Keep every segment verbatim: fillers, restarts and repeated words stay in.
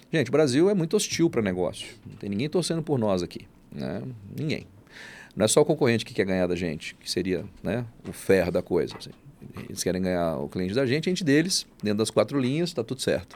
Gente, o Brasil é muito hostil para negócio. Não tem ninguém torcendo por nós aqui. Né? Ninguém. Não é só o concorrente que quer ganhar da gente, que seria, né, o ferro da coisa. Assim. Eles querem ganhar o cliente da gente, a gente deles, dentro das quatro linhas, está tudo certo.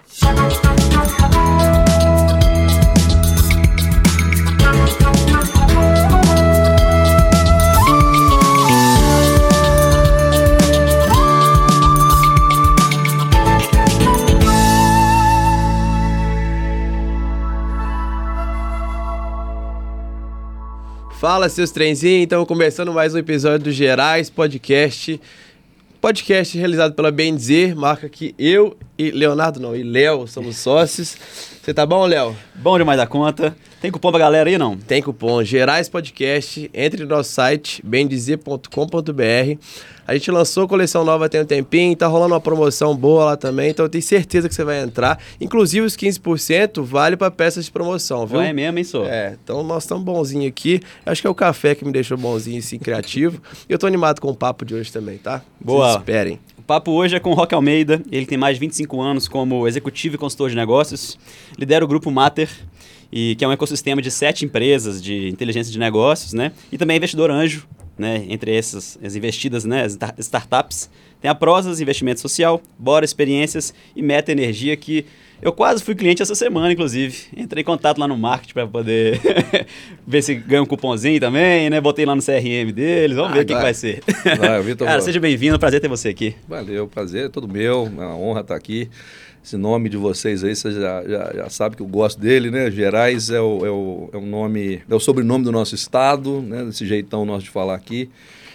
Fala, seus trenzinhos, então começando mais um episódio do Gerais Podcast. Podcast realizado pela Bem Dizer, marca que eu e Leonardo não, e Léo somos sócios. Você tá bom, Léo? Bom demais da conta. Tem cupom pra galera aí, não? Tem cupom Gerais Podcast, entre no nosso site, bem dizer ponto com ponto b r. A gente lançou coleção nova tem um tempinho, tá rolando uma promoção boa lá também, então eu tenho certeza que você vai entrar. Inclusive os quinze por cento vale para peças de promoção, viu? É mesmo, hein, só? É, então nós estamos bonzinho aqui. Acho que é o café que me deixou bonzinho assim, criativo. E eu tô animado com o papo de hoje também, tá? Boa. Vocês esperem. O papo hoje é com o Roque Almeida. Ele tem mais de vinte e cinco anos como executivo e consultor de negócios. Lidera o Grupo Mater, e, que é um ecossistema de sete empresas de inteligência de negócios, né? E também é investidor anjo, né? Entre essas as investidas, né? As startups. Tem a Prosas Investimento Social, Bora Experiências e Meta Energia, que eu quase fui cliente essa semana, inclusive. Entrei em contato lá no marketing para poder ver se ganha um cupomzinho também, né? Botei lá no C R M deles, vamos ah, ver o que, que vai ser. Vai, Vitor. Cara, seja bem-vindo, prazer ter você aqui. Valeu, prazer é todo meu, é uma honra estar aqui. Esse nome de vocês aí, você já, já, já sabe que eu gosto dele, né? Gerais é o, é, o, é o nome, é o sobrenome do nosso estado, né? Desse jeitão nosso de falar aqui.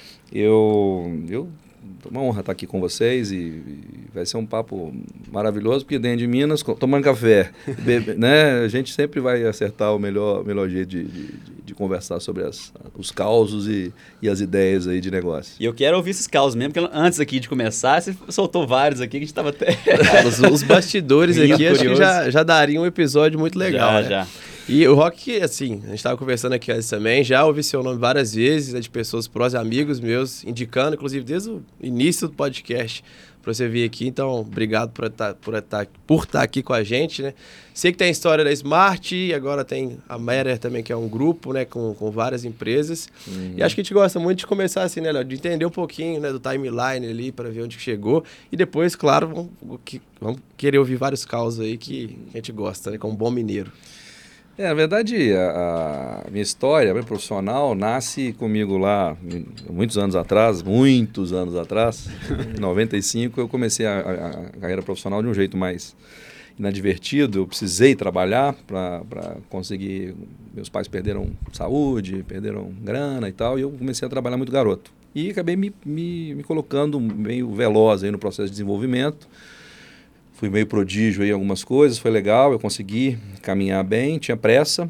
Eu... eu É uma honra estar aqui com vocês e, e vai ser um papo maravilhoso, porque dentro de Minas, tomando café, bebe, né, a gente sempre vai acertar o melhor, melhor jeito de, de, de conversar sobre as, os causos e, e as ideias aí de negócio. E eu quero ouvir esses causos mesmo, porque antes aqui de começar, você soltou vários aqui que a gente estava até... os, os bastidores aqui, acho que já, já daria um episódio muito legal, já, né? Já. E o Roque, assim, a gente estava conversando aqui antes também, já ouvi seu nome várias vezes, né, de pessoas próximas, amigos meus, indicando, inclusive desde o início do podcast, para você vir aqui. Então, obrigado por estar por estar, por estar aqui com a gente, né? Sei que tem a história da Smart, e agora tem a Matter também, que é um grupo, né, com, com várias empresas. Uhum. E acho que a gente gosta muito de começar assim, né, Léo, de entender um pouquinho, né, do timeline ali, para ver onde chegou. E depois, claro, vamos, vamos querer ouvir vários causos aí que a gente gosta, né, como bom mineiro. É, na verdade, a, a minha história, a minha profissional, nasce comigo lá muitos anos atrás, muitos anos atrás. Em noventa e cinco, eu comecei a, a, a carreira profissional de um jeito mais inadvertido. Eu precisei trabalhar para conseguir... Meus pais perderam saúde, perderam grana e tal, e eu comecei a trabalhar muito garoto. E acabei me, me, me colocando meio veloz aí no processo de desenvolvimento. Fui meio prodígio aí em algumas coisas, foi legal, eu consegui caminhar bem, tinha pressa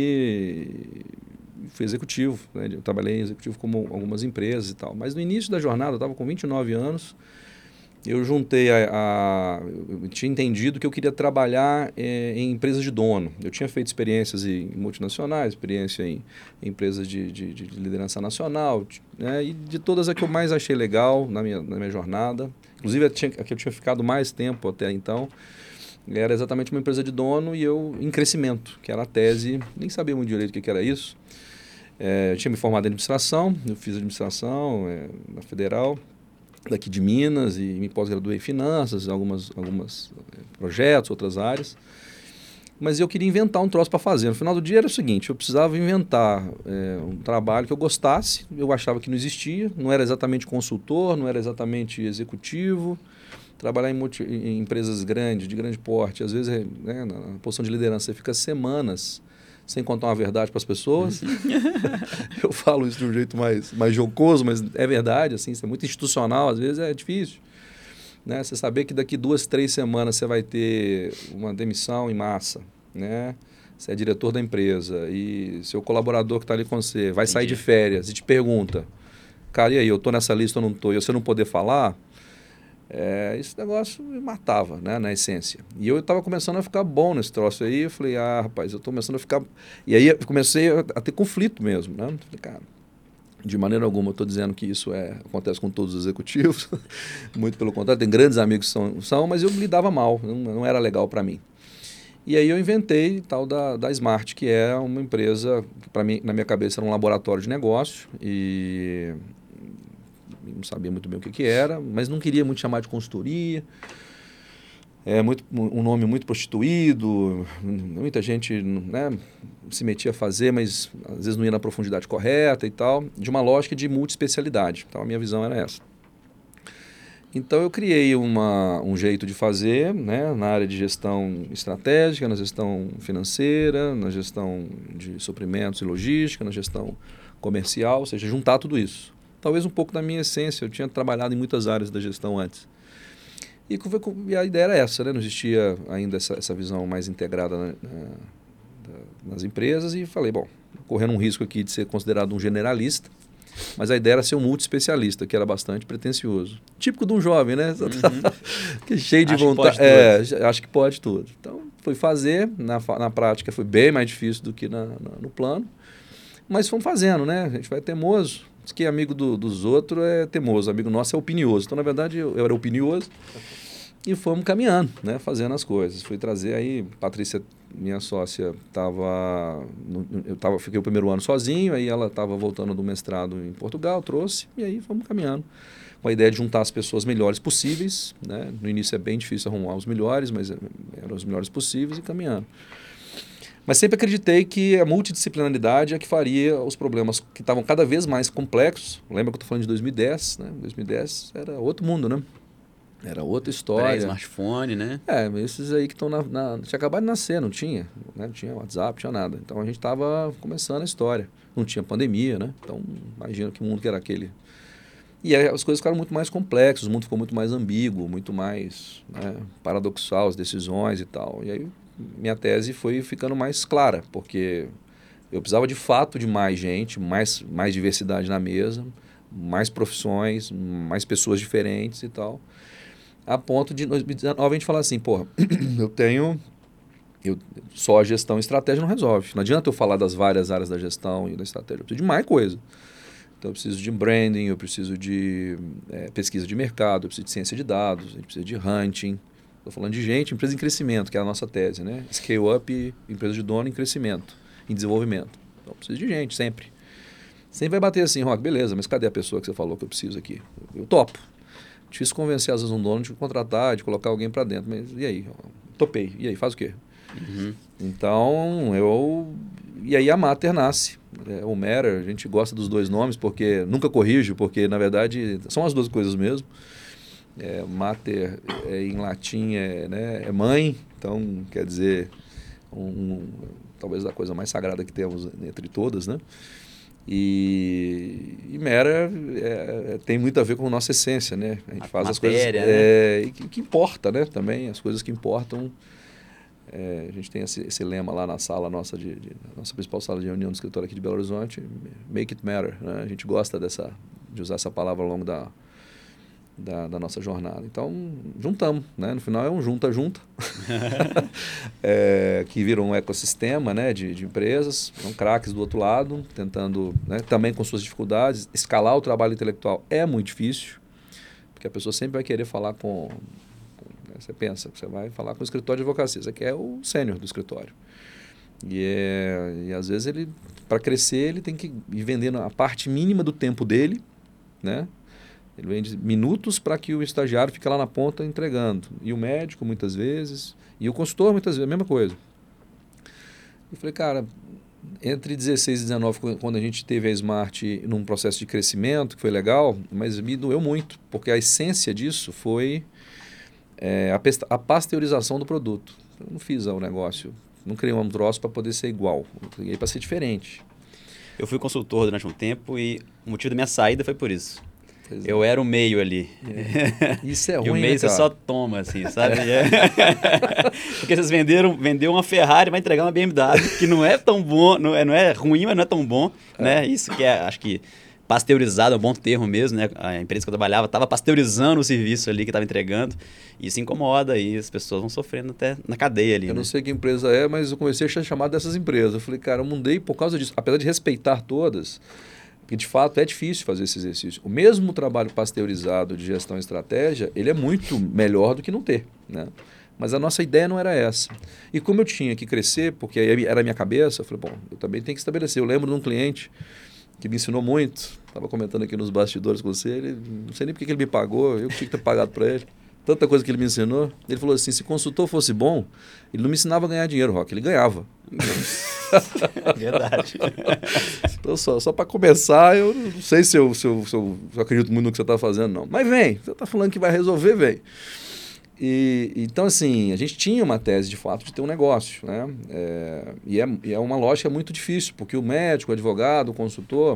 e fui executivo, né? Eu trabalhei em executivo como algumas empresas e tal. Mas no início da jornada, eu estava com vinte e nove anos, eu juntei a, a... Eu tinha entendido que eu queria trabalhar é, em empresas de dono. Eu tinha feito experiências em multinacionais, experiência em, em empresas de, de, de liderança nacional, né? E de todas a que eu mais achei legal na minha, na minha jornada. Inclusive, a que eu tinha ficado mais tempo até então, era exatamente uma empresa de dono e eu em crescimento, que era a tese, nem sabia muito direito o que, que era isso. É, eu tinha me formado em administração, eu fiz administração é, na Federal, daqui de Minas, e me pós-graduei em finanças, algumas, algumas projetos, outras áreas. Mas eu queria inventar um troço para fazer. No final do dia era o seguinte, eu precisava inventar é, um trabalho que eu gostasse, eu achava que não existia, não era exatamente consultor, não era exatamente executivo. Trabalhar em, multi, em empresas grandes, de grande porte, às vezes né, na posição de liderança você fica semanas sem contar uma verdade para as pessoas. Eu falo isso de um jeito mais, mais jocoso, mas é verdade, assim, isso é muito institucional, às vezes é difícil. Né? Você saber que daqui duas, três semanas você vai ter uma demissão em massa, né? Você é diretor da empresa e seu colaborador que está ali com você vai Entendi. Sair de férias e te pergunta, cara, e aí, eu estou nessa lista ou não estou? E você não poder falar, é, esse negócio me matava, né, na essência. E eu estava começando a ficar bom nesse troço aí, eu falei, ah, rapaz, eu estou começando a ficar... E aí eu comecei a ter conflito mesmo, né? Falei, cara... De maneira alguma, eu estou dizendo que isso é, acontece com todos os executivos, muito pelo contrário, tem grandes amigos que são, são mas eu lidava mal, não, não era legal para mim. E aí eu inventei tal da, da Smart, que é uma empresa, que para mim, na minha cabeça era um laboratório de negócio, e não sabia muito bem o que, que era, mas não queria muito chamar de consultoria. É muito, um nome muito prostituído, muita gente, né, se metia a fazer, mas às vezes não ia na profundidade correta e tal, de uma lógica de multiespecialidade. Então a minha visão era essa. Então eu criei uma, um jeito de fazer, né, na área de gestão estratégica, na gestão financeira, na gestão de suprimentos e logística, na gestão comercial, ou seja, juntar tudo isso. Talvez um pouco da minha essência, eu tinha trabalhado em muitas áreas da gestão antes. E, e a ideia era essa, né? Não existia ainda essa, essa visão mais integrada na, na, nas empresas, e falei, bom, correndo um risco aqui de ser considerado um generalista, mas a ideia era ser um multi-especialista, que era bastante pretensioso. Típico de um jovem, né? Uhum. Que cheio de acho vontade. Que é, acho que pode tudo. Então, fui fazer, na, na prática foi bem mais difícil do que na, na, no plano, mas fomos fazendo, né? A gente vai teimoso. Diz que amigo do, dos outros é teimoso, amigo nosso é opinioso. Então, na verdade, eu, eu era opinioso e fomos caminhando, né? Fazendo as coisas. Fui trazer aí, Patrícia, minha sócia, estava... Eu tava, fiquei o primeiro ano sozinho, aí ela estava voltando do mestrado em Portugal, trouxe, e aí fomos caminhando. Com a ideia de juntar as pessoas melhores possíveis, né? No início é bem difícil arrumar os melhores, mas eram os melhores possíveis e caminhando. Mas sempre acreditei que a multidisciplinaridade é que faria os problemas que estavam cada vez mais complexos. Lembra que eu estou falando de dois mil e dez, né? dois mil e dez era outro mundo, né? Era outra história. Pré-smartphone, né? É, esses aí que estão na, na... Tinha acabado de nascer, não tinha. Né? Não tinha WhatsApp, não tinha nada. Então a gente estava começando a história. Não tinha pandemia, né? Então imagina que mundo que era aquele. E aí as coisas ficaram muito mais complexas, o mundo ficou muito mais ambíguo, muito mais, né, paradoxal, as decisões e tal. E aí minha tese foi ficando mais clara, porque eu precisava de fato de mais gente, mais, mais diversidade na mesa, mais profissões, mais pessoas diferentes e tal. A ponto de, em dois mil e dezenove, a gente falar assim, pô, eu tenho... Eu, só a gestão e estratégia não resolve. Não adianta eu falar das várias áreas da gestão e da estratégia. Eu preciso de mais coisa. Então, eu preciso de branding, eu preciso de é, pesquisa de mercado, eu preciso de ciência de dados, a gente precisa de hunting. Estou falando de gente, empresa em crescimento, que é a nossa tese, né? Scale up, empresa de dono em crescimento, em desenvolvimento. Então, eu preciso de gente, sempre. Sempre vai bater assim, Rock, beleza, mas cadê a pessoa que você falou que eu preciso aqui? Eu, eu topo. Difícil convencer, às vezes, um dono de contratar, de colocar alguém para dentro. Mas e aí? Topei. E aí, faz o quê? Uhum. Então, eu... E aí a Mater nasce. É, o Matter, a gente gosta dos dois nomes, porque nunca corrijo, porque, na verdade, são as duas coisas mesmo. É, Mater, é, em latim, é, né, é mãe. Então, quer dizer, um, um, talvez a coisa mais sagrada que temos entre todas, né? E, e Matter é, é, tem muito a ver com a nossa essência, né? A gente a faz matéria, as coisas... É, né? que, que importa, né? Também, as coisas que importam... É, a gente tem esse, esse lema lá na sala nossa, de, de, nossa principal sala de reunião do escritório aqui de Belo Horizonte, make it matter, né? A gente gosta dessa, de usar essa palavra ao longo da, da, da nossa jornada. Então, juntamos, né? No final é um junta-junta, é, que vira um ecossistema, né? de, de empresas, são craques do outro lado, tentando, né? Também com suas dificuldades. Escalar o trabalho intelectual é muito difícil, porque a pessoa sempre vai querer falar com... Você pensa, você vai falar com o escritório de advocacia, você quer o sênior do escritório. E, é, e às vezes ele, para crescer, ele tem que ir vendendo a parte mínima do tempo dele, né? Ele vende minutos para que o estagiário fique lá na ponta entregando. E o médico, muitas vezes, e o consultor, muitas vezes, a mesma coisa. Eu falei, cara, entre dezesseis e dezenove, quando a gente teve a Smart num processo de crescimento, que foi legal, mas me doeu muito, porque a essência disso foi... É, a, a pasteurização do produto. Eu não fiz o negócio, não criei um troço para poder ser igual, eu criei para ser diferente. Eu fui consultor durante um tempo e o motivo da minha saída foi por isso. Pois eu é. era o meio ali. É. Isso é ruim, E o meio né, você só toma, assim, sabe? É. Porque vocês venderam, venderam uma Ferrari, vai entregar uma B M W, que não é tão bom, não é, não é ruim, mas não é tão bom, é. né? Isso que é, acho que... Pasteurizado é um bom termo mesmo, né? A empresa que eu trabalhava estava pasteurizando o serviço ali que estava entregando. E isso incomoda e as pessoas vão sofrendo até na cadeia ali. Eu né? não sei que empresa é, mas eu comecei a ser chamado dessas empresas. Eu falei, cara, eu mudei por causa disso. Apesar de respeitar todas, porque de fato é difícil fazer esse exercício. O mesmo trabalho pasteurizado de gestão e estratégia, ele é muito melhor do que não ter, né? Mas a nossa ideia não era essa. E como eu tinha que crescer, porque aí era a minha cabeça, eu falei, bom, eu também tenho que estabelecer. Eu lembro de um cliente que me ensinou muito, estava comentando aqui nos bastidores com você, ele, não sei nem porque que ele me pagou, eu que tinha que ter pagado para ele. Tanta coisa que ele me ensinou. Ele falou assim, se consultor fosse bom, ele não me ensinava a ganhar dinheiro, Rock, ele ganhava. Verdade. Então, só, só para começar, eu não sei se eu, se, eu, se, eu, se eu acredito muito no que você está fazendo, não. Mas vem, você está falando que vai resolver, vem. E, então, assim, a gente tinha uma tese, de fato, de ter um negócio, né? É, e, é, e é uma lógica muito difícil, porque o médico, o advogado, o consultor,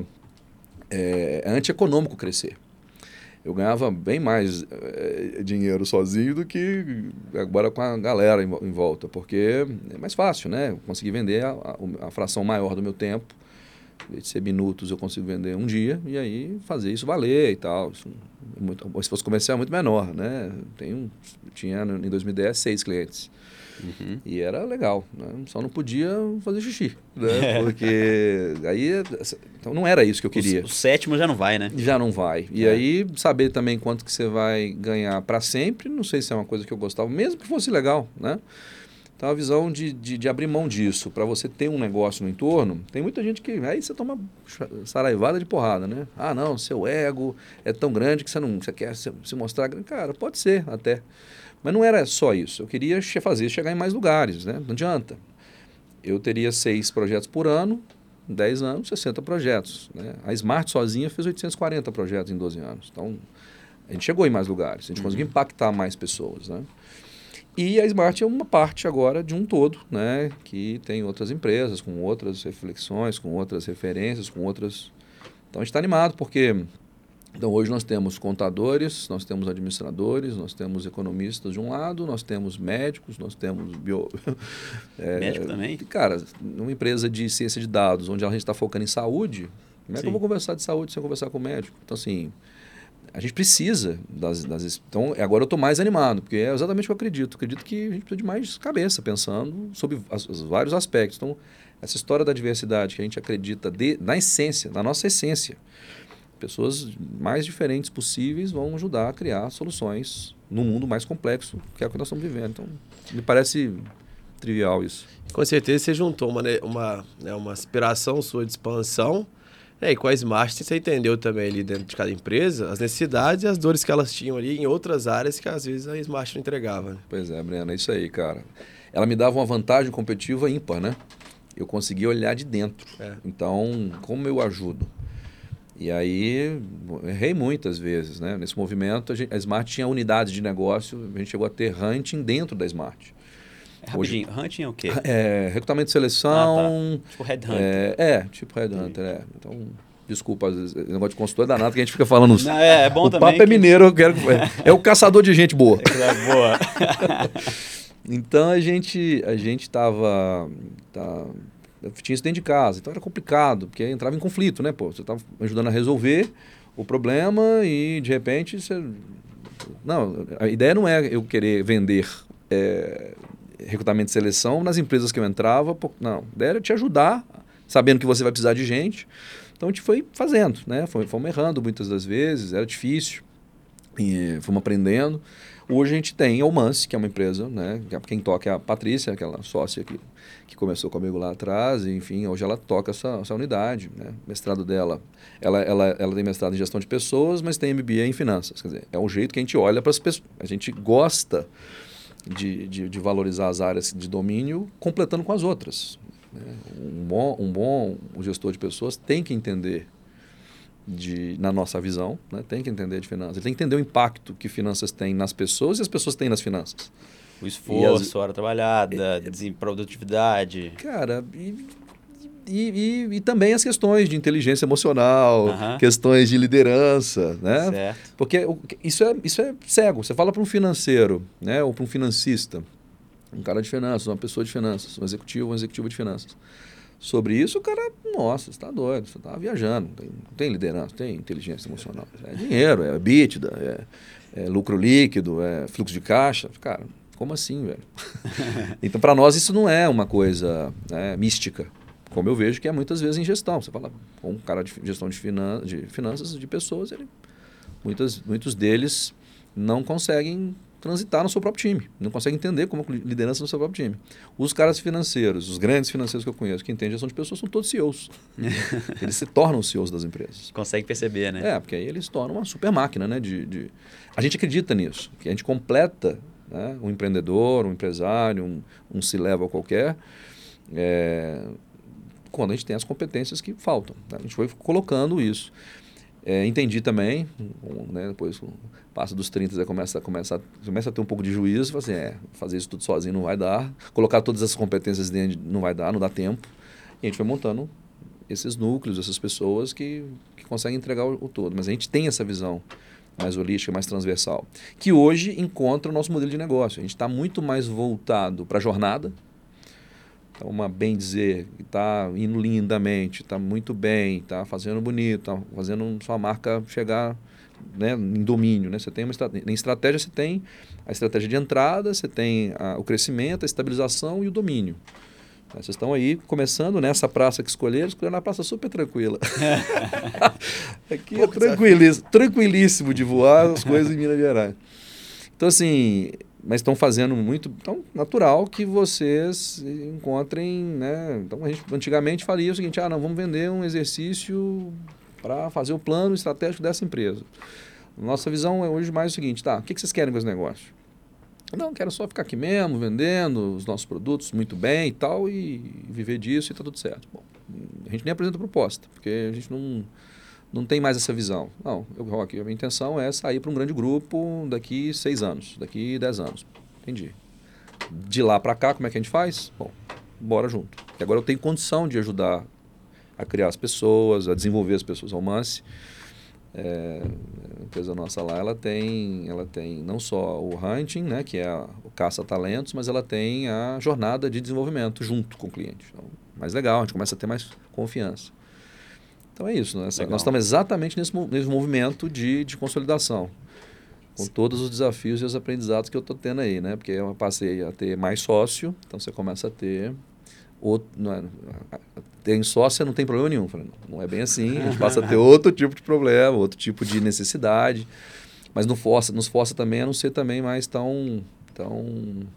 é, é antieconômico crescer. Eu ganhava bem mais é, dinheiro sozinho do que agora com a galera em, em volta, porque é mais fácil, né? Eu consegui vender a, a, a fração maior do meu tempo, de ser minutos eu consigo vender um dia, e aí fazer isso valer e tal. Isso, muito, se fosse comercial, é muito menor, né? Tenho, tinha em dois mil e dez seis clientes. Uhum. E era legal, né? Só não podia fazer xixi, né? É. Porque aí então não era isso que eu queria. O, o sétimo já não vai, né? Já não vai. E é. aí saber também quanto que você vai ganhar para sempre, não sei se é uma coisa que eu gostava, mesmo que fosse legal, né? Então a visão de, de, de abrir mão disso, para você ter um negócio no entorno, tem muita gente que aí você toma saraivada de porrada, né? Ah, não, seu ego é tão grande que você não você quer se, se mostrar grande. Cara, pode ser até. Mas não era só isso. Eu queria fazer chegar em mais lugares, né? Não adianta. Eu teria seis projetos por ano, dez anos, sessenta projetos, né? A Smart sozinha fez oitocentos e quarenta projetos em doze anos. Então, a gente chegou em mais lugares, a gente uhum. conseguiu impactar mais pessoas, né? E a Smart é uma parte agora de um todo, né? Que tem outras empresas, com outras reflexões, com outras referências, com outras... Então, a gente está animado, porque... Então, hoje nós temos contadores, nós temos administradores, nós temos economistas de um lado, nós temos médicos, nós temos... Bio... é, Médico também? Cara, numa empresa de ciência de dados, onde a gente está focando em saúde, como é Sim. que eu vou conversar de saúde sem conversar com o médico? Então, assim... A gente precisa das... das então, agora eu estou mais animado, porque é exatamente o que eu acredito. Eu acredito que a gente precisa de mais cabeça, pensando sobre as, os vários aspectos. Então, essa história da diversidade que a gente acredita de, na essência, na nossa essência, pessoas mais diferentes possíveis vão ajudar a criar soluções no mundo mais complexo, que é o que nós estamos vivendo. Então, me parece trivial isso. Com certeza você juntou uma, uma, né, uma aspiração sua de expansão. É, e com a Smart você entendeu também ali dentro de cada empresa as necessidades e as dores que elas tinham ali em outras áreas que às vezes a Smart não entregava. Né? Pois é, Breno, é isso aí, cara. Ela me dava uma vantagem competitiva ímpar, né? Eu conseguia olhar de dentro. É. Então, como eu ajudo? E aí, errei muitas vezes, né? Nesse movimento, a, gente, a Smart tinha unidades de negócio, a gente chegou a ter hunting dentro da Smart. É, rapidinho, Hoje, hunting é o quê? É, recrutamento de seleção. Ah, tá. Tipo headhunter. É, é tipo headhunter, é. Então, desculpa, às vezes, o negócio de consultor é danado que a gente fica falando. Não, é, é bom o também. O papo que... é mineiro, eu quero, é, é o caçador de gente boa. É boa. Então, a gente a gente tava... Tá, eu tinha isso dentro de casa, então era complicado, porque entrava em conflito, né? Pô, você estava ajudando a resolver o problema e, de repente, você... Não, a ideia não é eu querer vender é, recrutamento de seleção nas empresas que eu entrava, pô, não. A ideia era te ajudar, sabendo que você vai precisar de gente. Então, a gente foi fazendo, né? Fomos errando muitas das vezes, era difícil, e fomos aprendendo. Hoje a gente tem a Omance, que é uma empresa, né? Quem toca é a Patrícia, aquela sócia que, que começou comigo lá atrás, e, enfim, hoje ela toca essa, essa unidade, né? O mestrado dela, ela, ela, ela tem mestrado em gestão de pessoas, mas tem M B A em finanças, quer dizer, é um jeito que a gente olha para as pessoas, a gente gosta de, de, de valorizar as áreas de domínio completando com as outras, né? Um bom, um bom gestor de pessoas tem que entender De, na nossa visão, né? Tem que entender de finanças. Ele tem que entender o impacto que finanças têm nas pessoas e as pessoas têm nas finanças. O esforço, a hora trabalhada, é, produtividade. Cara, e, e, e, e também as questões de inteligência emocional, uh-huh. questões de liderança, né? Certo. Porque isso é, isso é cego. Você fala para um financeiro, né? Ou para um financista, um cara de finanças, uma pessoa de finanças, um executivo, um executivo de finanças. Sobre isso, o cara, nossa, você está doido, você está viajando, não tem, não tem liderança, tem inteligência emocional. É dinheiro, é EBITDA, é, é lucro líquido, é fluxo de caixa. Cara, como assim, velho? Então, para nós, isso não é uma coisa, né, mística, como eu vejo que é muitas vezes em gestão. Você fala com um cara de gestão de, finan de finanças, de pessoas, ele, muitas, muitos deles não conseguem transitar no seu próprio time, não consegue entender como liderança no seu próprio time. Os caras financeiros, os grandes financeiros que eu conheço, que entendem gestão de pessoas, são todos C E Os. Eles se tornam C E Os das empresas. Consegue perceber, né? É, porque aí eles se tornam uma super máquina, né? De, de... A gente acredita nisso, que a gente completa, né, um empreendedor, um empresário, um, um C-level qualquer, é, quando a gente tem as competências que faltam. Né? A gente foi colocando isso. É, entendi também, né, depois passa dos trinta, já começa, começa, começa a ter um pouco de juízo, fala assim, é, fazer isso tudo sozinho não vai dar, colocar todas essas competências dentro não vai dar, não dá tempo. E a gente foi montando esses núcleos, essas pessoas que, que conseguem entregar o, o todo. Mas a gente tem essa visão mais holística, mais transversal, que hoje encontra o nosso modelo de negócio. A gente está muito mais voltado para a jornada. Então, uma bem dizer, está indo lindamente, está muito bem, está fazendo bonito, está fazendo sua marca chegar, né, em domínio. Né? Você tem uma estratégia, em estratégia você tem a estratégia de entrada, você tem a, o crescimento, a estabilização e o domínio. Vocês estão aí começando nessa praça que escolheram, escolheram uma praça super tranquila. Aqui é tranquilíssimo, tranquilíssimo de voar as coisas em Minas Gerais. Então, assim, mas estão fazendo muito, então, natural que vocês encontrem, né? Então, a gente antigamente faria o seguinte, ah, não, vamos vender um exercício para fazer o plano estratégico dessa empresa. Nossa visão é hoje mais o seguinte, tá, o que vocês querem com esse negócio? Não, quero só ficar aqui mesmo, vendendo os nossos produtos muito bem e tal, e viver disso e está tudo certo. Bom, a gente nem apresenta proposta, porque a gente não, não tem mais essa visão. Não, eu, Rock, a minha intenção é sair para um grande grupo daqui seis anos, daqui dez anos. Entendi. De lá para cá, como é que a gente faz? Bom, bora junto. Porque agora eu tenho condição de ajudar a criar as pessoas, a desenvolver as pessoas. A Almance, é, a empresa nossa lá, ela tem, ela tem não só o hunting, né, que é a, o caça-talentos, mas ela tem a jornada de desenvolvimento junto com o cliente. Então, mais legal, a gente começa a ter mais confiança. Então é isso, né? Nós estamos exatamente nesse, nesse movimento de, de consolidação, com todos os desafios e os aprendizados que eu estou tendo aí, né? Porque eu passei a ter mais sócio, então você começa a ter... Outro, não é, tem sócio, não tem problema nenhum. Falei, não, não é bem assim, a gente passa a ter outro tipo de problema, outro tipo de necessidade, mas não força, nos força também a não ser também mais tão, tão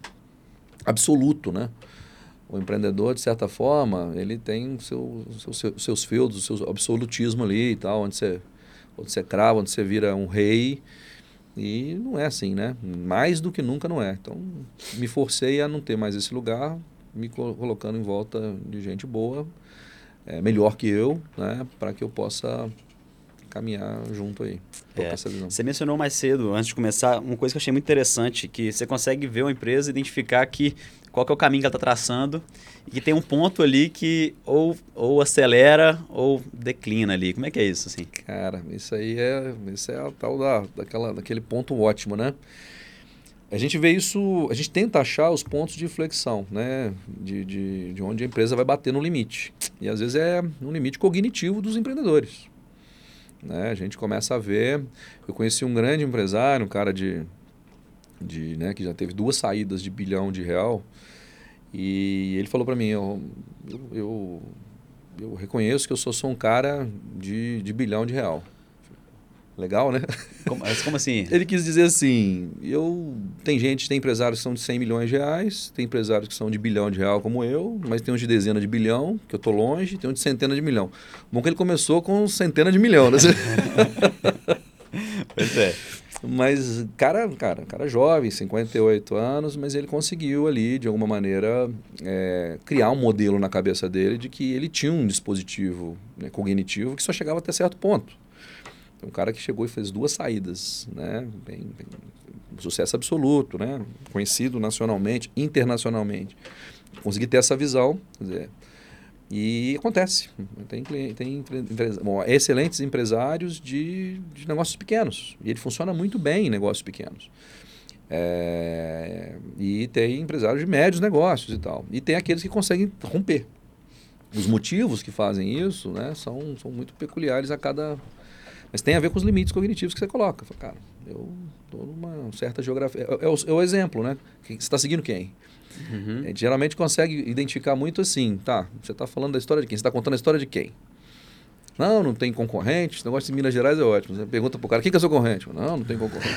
absoluto, né? O empreendedor, de certa forma, ele tem seu, seu, seu, seus feudos, o seu absolutismo ali e tal, onde você, onde você crava, onde você vira um rei, e não é assim, né? Mais do que nunca não é. Então, me forcei a não ter mais esse lugar, me colocando em volta de gente boa, é, melhor que eu, né, para que eu possa caminhar junto aí. É. Essa visão. Você mencionou mais cedo, antes de começar, uma coisa que eu achei muito interessante, que você consegue ver uma empresa e identificar que, qual que é o caminho que ela está traçando e que tem um ponto ali que ou, ou acelera ou declina ali. Como é que é isso? Assim? Cara, isso aí é, isso é a tal da, daquela, daquele ponto ótimo, né? A gente vê isso, a gente tenta achar os pontos de inflexão, né? De, de, de onde a empresa vai bater no limite. E às vezes é um limite cognitivo dos empreendedores. Né? A gente começa a ver... Eu conheci um grande empresário, um cara de, de, né, que já teve duas saídas de bilhão de real. E ele falou para mim, eu, eu, eu reconheço que eu sou só um cara de, de bilhão de real. Legal, né? Como, como assim? Ele quis dizer assim, eu, tem gente, tem empresários que são de cem milhões de reais, tem empresários que são de bilhão de real como eu, mas tem uns de dezena de bilhão, que eu tô longe, tem uns de centena de milhão. Bom que ele começou com centena de milhão, né? Pois é. Mas, cara, cara, cara jovem, cinquenta e oito anos, mas ele conseguiu ali, de alguma maneira, é, criar um modelo na cabeça dele de que ele tinha um dispositivo, né, cognitivo que só chegava até certo ponto. Um cara que chegou e fez duas saídas, né? Bem, bem, um sucesso absoluto, né? Conhecido nacionalmente, internacionalmente. Consegui ter essa visão, quer dizer, e acontece. Tem, tem bom, excelentes empresários de, de negócios pequenos. E ele funciona muito bem em negócios pequenos. É, e tem empresários de médios negócios e tal. E tem aqueles que conseguem romper. Os motivos que fazem isso, né, são, são muito peculiares a cada... Mas tem a ver com os limites cognitivos que você coloca. Fala, cara, eu estou numa certa geografia. É, é, o, é o exemplo, né? Você está seguindo quem? Uhum. A gente geralmente consegue identificar muito assim, tá? Você está falando da história de quem? Você está contando a história de quem? Não, não tem concorrente. Esse negócio de Minas Gerais é ótimo. Você pergunta pro cara, quem que é seu concorrente? Não, não tem concorrente.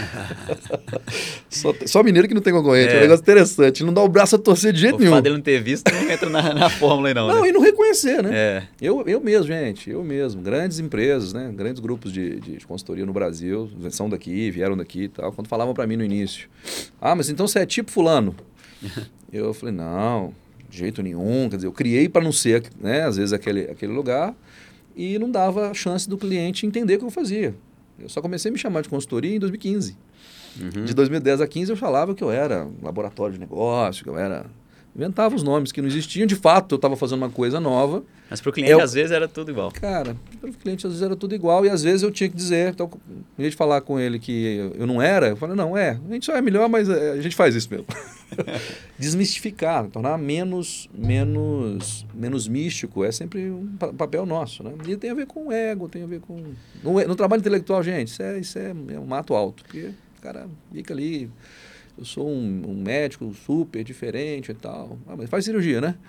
só, só mineiro que não tem concorrente. É, é um negócio interessante. Ele não dá o braço a torcer de jeito o nenhum. O fato dele não ter visto não entra na, na fórmula aí não. Não, né? e não reconhecer, né? É. Eu, eu mesmo, gente. Eu mesmo. Grandes empresas, né? Grandes grupos de, de, de consultoria no Brasil. São daqui, vieram daqui e tal. Quando falavam para mim no início. Ah, mas então você é tipo fulano. Eu falei, não, de jeito nenhum. Quer dizer, eu criei para não ser, né? Às vezes, aquele, aquele lugar. E não dava chance do cliente entender o que eu fazia. Eu só comecei a me chamar de consultoria em dois mil e quinze. Uhum. De dois mil e dez a quinze eu falava que eu era laboratório de negócio, que eu era... Inventava os nomes que não existiam. De fato, eu estava fazendo uma coisa nova. Mas para o cliente, é, às vezes, era tudo igual. Cara, para o cliente, às vezes, era tudo igual. E, às vezes, eu tinha que dizer... Então, em vez de falar com ele que eu não era, eu falei, não, é. A gente só é melhor, mas a gente faz isso mesmo. Desmistificar, tornar menos, menos, menos místico. É sempre um papel nosso, né? E tem a ver com ego, tem a ver com... No, no trabalho intelectual, gente, isso é, isso é, é um mato alto. Porque o cara fica ali... Eu sou um, um médico super diferente e tal. Ah, mas faz cirurgia, né?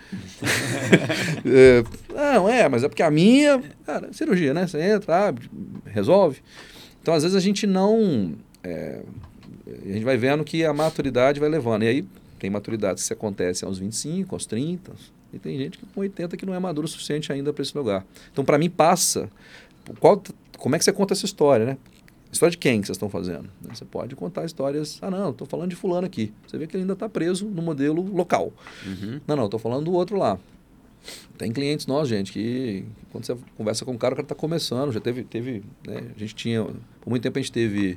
é, não, é, mas é porque a minha... Cara, é cirurgia, né? Você entra, abre, resolve. Então, às vezes, a gente não... É, a gente vai vendo que a maturidade vai levando. E aí, tem maturidades que acontecem aos vinte e cinco, aos trinta. E tem gente que com oitenta que não é maduro o suficiente ainda para esse lugar. Então, para mim, passa... Qual, como é que você conta essa história, né? História de quem que vocês estão fazendo? Você pode contar histórias... Ah, não, estou falando de fulano aqui. Você vê que ele ainda está preso no modelo local. Uhum. Não, não, estou falando do outro lá. Tem clientes nossos, gente, que quando você conversa com o cara, o cara está começando. Já teve... teve né, a gente tinha... Por muito tempo a gente teve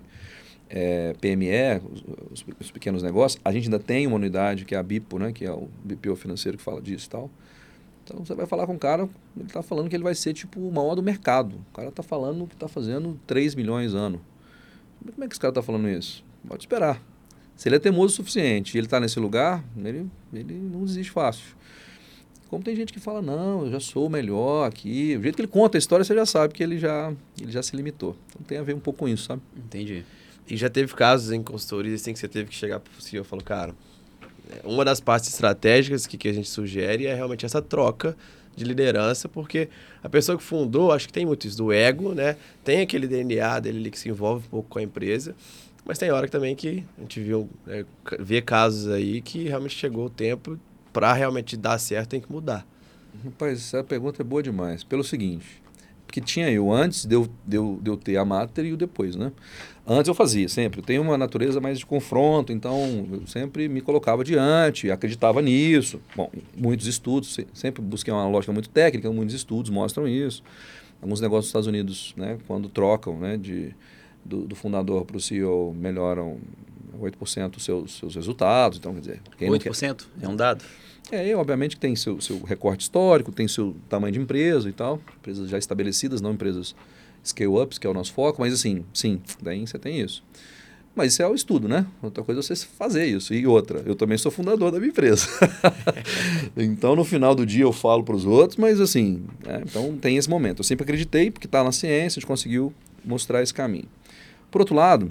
é, P M E, os, os pequenos negócios. A gente ainda tem uma unidade que é a BIPO, né, que é o B P O financeiro que fala disso e tal. Então, você vai falar com o cara, ele está falando que ele vai ser tipo o maior do mercado. O cara está falando que está fazendo três milhões ano. Como é que esse cara está falando isso? Pode esperar. Se ele é teimoso o suficiente e ele está nesse lugar, ele, ele não desiste fácil. Como tem gente que fala, não, eu já sou o melhor aqui. O jeito que ele conta a história, você já sabe que ele já, ele já se limitou. Então, tem a ver um pouco com isso, sabe? Entendi. E já teve casos em consultoria assim que você teve que chegar para o C E O e falar, cara... Uma das partes estratégicas que, que a gente sugere é realmente essa troca de liderança, porque a pessoa que fundou, acho que tem muito isso do ego, né? Tem aquele D N A dele que se envolve um pouco com a empresa, mas tem hora que também que a gente viu, é, vê casos aí que realmente chegou o tempo para realmente dar certo, tem que mudar. Rapaz, essa pergunta é boa demais. Pelo seguinte, porque tinha eu antes de eu, de eu, de eu ter a Mater e o depois, né? Antes eu fazia sempre, eu tenho uma natureza mais de confronto, então eu sempre me colocava diante, acreditava nisso. Bom, muitos estudos, sempre busquei uma lógica muito técnica, muitos estudos mostram isso. Alguns negócios dos Estados Unidos, né, quando trocam, né, de, do, do fundador para o C E O, melhoram oito por cento dos seus, seus resultados. Então, quer dizer, quem oito por cento quer... é um dado? É, e obviamente que tem seu, seu recorte histórico, tem seu tamanho de empresa e tal, empresas já estabelecidas, não empresas scale-ups, que é o nosso foco, mas assim, sim, daí você tem isso. Mas isso é o estudo, né? Outra coisa é você fazer isso. E outra, eu também sou fundador da minha empresa. Então, no final do dia, eu falo para os outros, mas assim, é, então tem esse momento. Eu sempre acreditei, porque está na ciência, a gente conseguiu mostrar esse caminho. Por outro lado,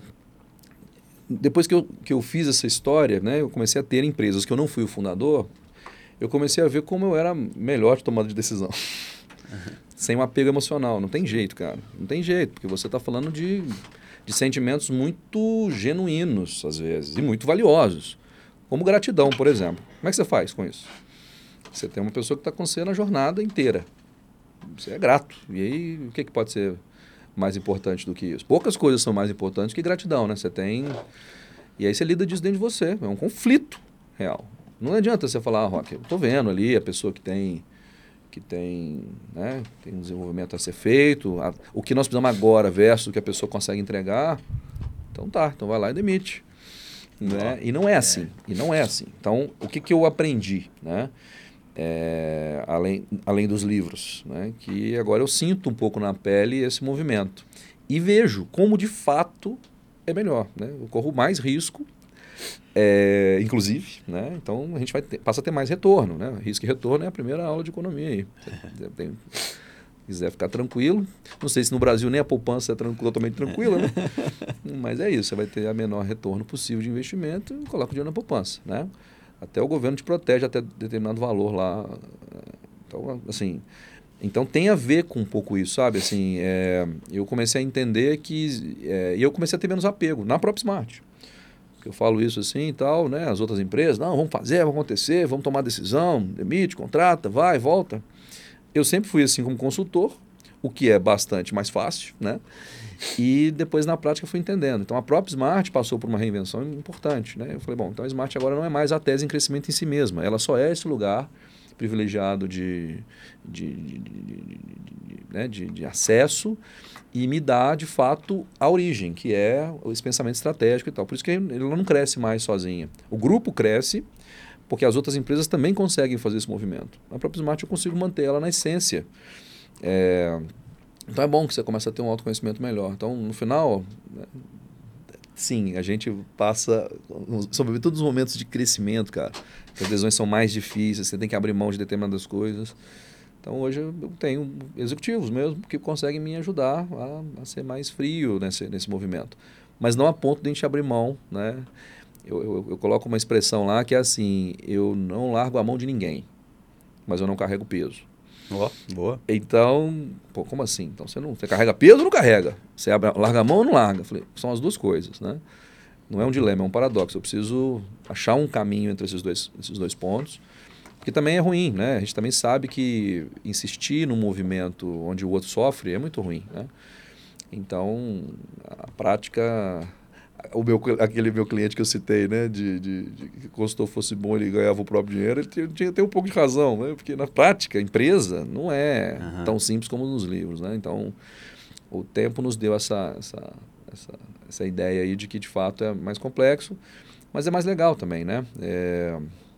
depois que eu, que eu fiz essa história, né, eu comecei a ter empresas que eu não fui o fundador, eu comecei a ver como eu era melhor de tomada de decisão. Uhum. Sem um apego emocional. Não tem jeito, cara. Não tem jeito, porque você está falando de, de sentimentos muito genuínos, às vezes, e muito valiosos. Como gratidão, por exemplo. Como é que você faz com isso? Você tem uma pessoa que está com você na jornada inteira. Você é grato. E aí, o que, que pode ser mais importante do que isso? Poucas coisas são mais importantes que gratidão, né? Você tem... E aí você lida disso dentro de você. É um conflito real. Não adianta você falar, ah, Roque, eu estou vendo ali a pessoa que tem... que tem, né, tem um desenvolvimento a ser feito, a, o que nós precisamos agora versus o que a pessoa consegue entregar, então tá, então vai lá e demite. Né? E não é assim, e não é assim. Então, o que, que eu aprendi, né? É, além, além dos livros, né? Que agora eu sinto um pouco na pele esse movimento e vejo como de fato é melhor, né? Eu corro mais risco, É, inclusive, né? Então a gente vai ter, passa a ter mais retorno, né? Risco e retorno é a primeira aula de economia aí. Se tem, quiser ficar tranquilo, não sei se no Brasil nem a poupança é tranquilo, totalmente tranquila, né? Mas é isso, você vai ter a menor retorno possível de investimento e coloca o dinheiro na poupança, né? Até o governo te protege até determinado valor lá. Então, assim, Então tem a ver com um pouco isso, sabe? Assim, é, eu comecei a entender que... É, e eu comecei a ter menos apego na própria Smart. Eu falo isso assim e tal, né? As outras empresas, não, vamos fazer, vai acontecer, vamos tomar decisão, demite, contrata, vai, volta. Eu sempre fui assim como consultor, o que é bastante mais fácil, né? E depois na prática fui entendendo. Então a própria Smart passou por uma reinvenção importante, né? Eu falei, bom, então a Smart agora não é mais a tese em crescimento em si mesma, ela só é esse lugar privilegiado de, de, de, de, de, de, né? de, de acesso e me dá, de fato, a origem, que é esse pensamento estratégico e tal. Por isso que ele não cresce mais sozinha. O grupo cresce porque as outras empresas também conseguem fazer esse movimento. A própria Smart eu consigo manter ela na essência. É, então é bom que você começa a ter um autoconhecimento melhor. Então, no final, sim, a gente passa, sobre todos os momentos de crescimento, cara. As decisões são mais difíceis, você tem que abrir mão de determinadas coisas. Então, hoje eu tenho executivos mesmo que conseguem me ajudar a, a ser mais frio nesse, nesse movimento. Mas não a ponto de a gente abrir mão, né? Eu, eu, eu coloco uma expressão lá que é assim, eu não largo a mão de ninguém, mas eu não carrego peso. Ó, oh, boa. Então, pô, como assim? Então, você, não, você carrega peso ou não carrega? Você abre, larga a mão ou não larga? Eu falei, são as duas coisas, né? Não é um dilema, é um paradoxo. Eu preciso achar um caminho entre esses dois, esses dois pontos, porque também é ruim, né? A gente também sabe que insistir num movimento onde o outro sofre é muito ruim, né? Então, a prática... O meu, aquele meu cliente que eu citei, né, de, de, de que o consultor fosse bom, ele ganhava o próprio dinheiro, ele tinha, tinha, tem um pouco de razão, né? Porque na prática, a empresa não é uhum. tão simples como nos livros, né? Então, o tempo nos deu essa, essa, essa, essa ideia aí de que, de fato, é mais complexo, mas é mais legal também, né? É,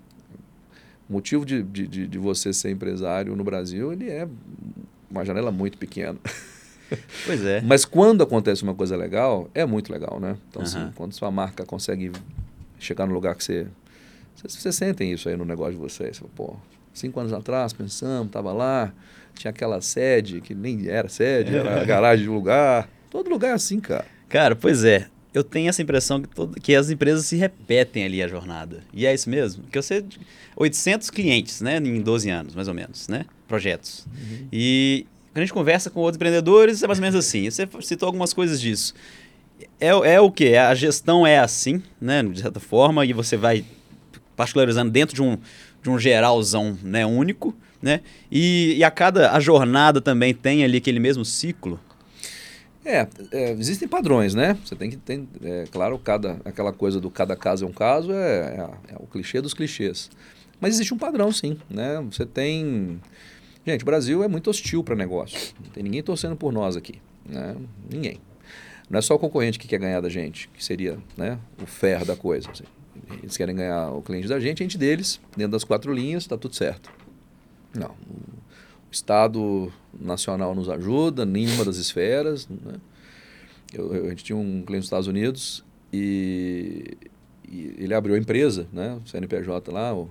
o motivo de, de, de você ser empresário no Brasil, ele é uma janela muito pequena. Pois é. Mas quando acontece uma coisa legal, é muito legal, né? Então, uhum. assim, quando sua marca consegue chegar no lugar que você... Vocês, vocês sentem isso aí no negócio de vocês. Pô, cinco anos atrás, pensamos, estava lá, tinha aquela sede, que nem era sede, era a garagem de lugar. Todo lugar é assim, cara. Cara, pois é. Eu tenho essa impressão que, todo, que as empresas se repetem ali a jornada. E é isso mesmo. Que você... oitocentos clientes, né? Em doze anos, mais ou menos, né? Projetos. Uhum. E... Quando a gente conversa com outros empreendedores, é mais ou menos assim. Você citou algumas coisas disso. É, é o quê? A gestão é assim, né? De certa forma, e você vai particularizando dentro de um, de um geralzão, né? Único, né? E, e a cada a jornada também tem ali aquele mesmo ciclo. É, é existem padrões, né? Você tem que ter, é, claro, cada, aquela coisa do cada caso é um caso, é, é, é o clichê dos clichês. Mas existe um padrão, sim, né? Você tem... Gente, o Brasil é muito hostil para negócio. Não tem ninguém torcendo por nós aqui, né? Ninguém. Não é só o concorrente que quer ganhar da gente, que seria, né, o ferro da coisa. Assim. Eles querem ganhar o cliente da gente, a gente deles, dentro das quatro linhas, está tudo certo. Não. O Estado Nacional nos ajuda, nenhuma das esferas. Né? Eu, eu, a gente tinha um cliente nos Estados Unidos e, e ele abriu a empresa, né, o C N P J lá, o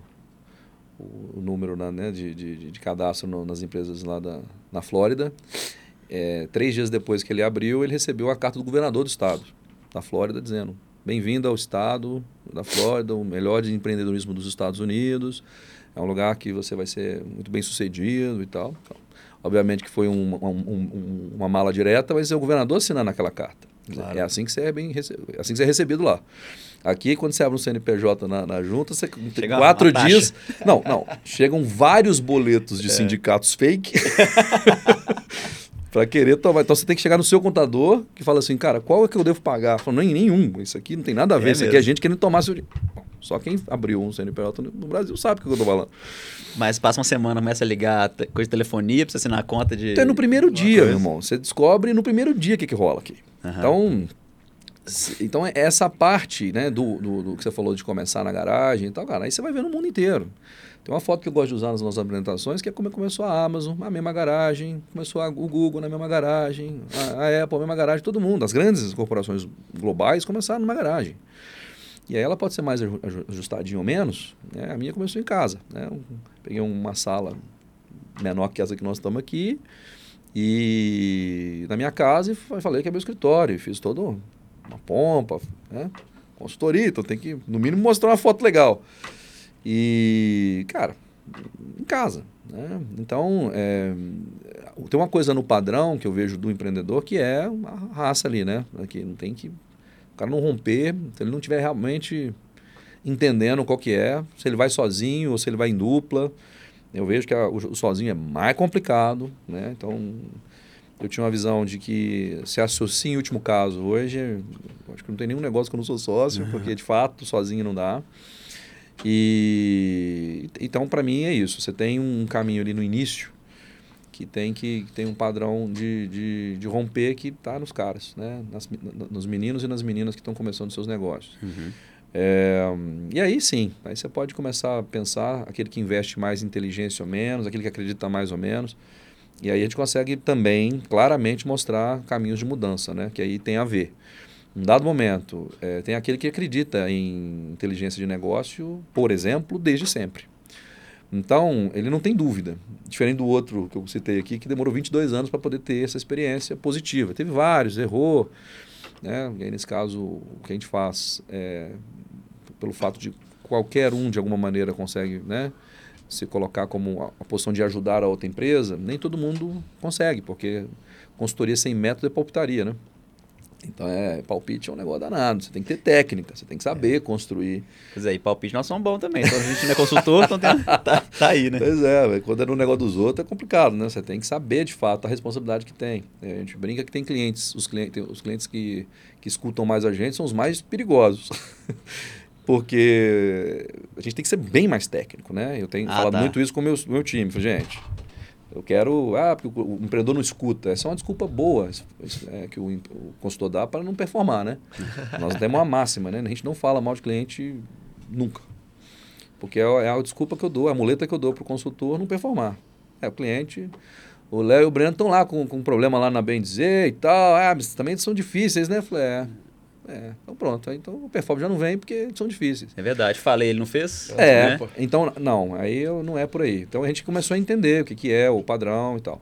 o número na, né, de, de, de cadastro no, nas empresas lá da, na Flórida. É, três dias depois que ele abriu, ele recebeu a carta do governador do estado da Flórida dizendo: bem-vindo ao estado da Flórida, o melhor de empreendedorismo dos Estados Unidos, é um lugar que você vai ser muito bem sucedido e tal. Então, obviamente que foi um, um, um, uma mala direta, mas é o governador assinando aquela carta. Claro. É assim que você é, bem, é assim que você é recebido lá. Aqui, quando você abre um C N P J na, na junta, você tem quatro dias... Não, não. Chegam vários boletos de é. sindicatos fake para querer tomar. Então, você tem que chegar no seu contador que fala assim, cara, qual é que eu devo pagar? Falo, nem nenhum. Isso aqui não tem nada a ver. É isso mesmo. Aqui é gente querendo tomar seu dinheiro. Só quem abriu um C N P J no Brasil sabe o que eu estou falando. Mas passa uma semana, começa a ligar coisa de telefonia para você assinar a conta de... Então, é no primeiro dia, coisa. Meu irmão. Você descobre no primeiro dia o que, que rola aqui. Uhum. Então... Então, essa parte, né, do, do, do que você falou de começar na garagem e tal, cara, aí você vai ver no mundo inteiro. Tem uma foto que eu gosto de usar nas nossas apresentações, que é como começou a Amazon, a mesma garagem, começou a, o Google na mesma garagem, a, a Apple, a mesma garagem, todo mundo. As grandes corporações globais começaram numa garagem. E aí ela pode ser mais ajustadinha ou menos, né? A minha começou em casa. Né? Eu peguei uma sala menor que essa que nós estamos aqui, e na minha casa e falei que é meu escritório, fiz todo... uma pompa, né? Consultoria, então tem que, no mínimo, mostrar uma foto legal. E, cara, em casa, né? Então, é, tem uma coisa no padrão que eu vejo do empreendedor que é a raça ali, né? Que não tem que... O cara não romper, se ele não estiver realmente entendendo qual que é, se ele vai sozinho ou se ele vai em dupla. Eu vejo que a, o, o sozinho é mais complicado, né? Então, eu tinha uma visão de que se associa em último caso. Hoje, acho que não tem nenhum negócio que eu não sou sócio, uhum. porque de fato, sozinho não dá. E então, para mim, é isso. Você tem um caminho ali no início que tem, que, que tem um padrão de, de, de romper que está nos caras, né? Nas, nos meninos e nas meninas que estão começando seus negócios. Uhum. É, e aí sim, aí você pode começar a pensar aquele que investe mais em inteligência ou menos, aquele que acredita mais ou menos. E aí a gente consegue também claramente mostrar caminhos de mudança, né? Que aí tem a ver. Em dado momento, é, tem aquele que acredita em inteligência de negócio, por exemplo, desde sempre. Então, ele não tem dúvida. Diferente do outro que eu citei aqui, que demorou vinte e dois anos para poder ter essa experiência positiva. Teve vários, errou. Né? E aí, nesse caso, o que a gente faz, é, pelo fato de qualquer um, de alguma maneira, consegue, né, se colocar como a, a posição de ajudar a outra empresa, nem todo mundo consegue, porque consultoria sem método é palpitaria, né? Então, é, palpite é um negócio danado. Você tem que ter técnica, você tem que saber é. construir. Pois é, e palpite nós somos bons também. Então, a gente não é consultor, então tem, tá, tá aí, né? Pois é, quando é no negócio dos outros é complicado, né? Você tem que saber, de fato, a responsabilidade que tem. A gente brinca que tem clientes, os clientes, os clientes que, que escutam mais a gente são os mais perigosos. Porque a gente tem que ser bem mais técnico, né? Eu tenho ah, falado tá. muito isso com o meu, meu time. Gente, eu quero... Ah, porque o, o empreendedor não escuta. Essa é uma desculpa boa é, que o, o consultor dá para não performar, né? Nós temos uma máxima, né? A gente não fala mal de cliente nunca. Porque é, é a desculpa que eu dou, a muleta que eu dou para o consultor não performar. É, o cliente... O Léo e o Breno estão lá com, com um problema lá na Bem Dizer e tal. Ah, mas também são difíceis, né? Eu falei, é... É, então pronto, então o performance já não vem porque são difíceis. É verdade, falei, ele não fez? É, né? Então não, aí eu, não é por aí. Então a gente começou a entender o que, que é o padrão e tal.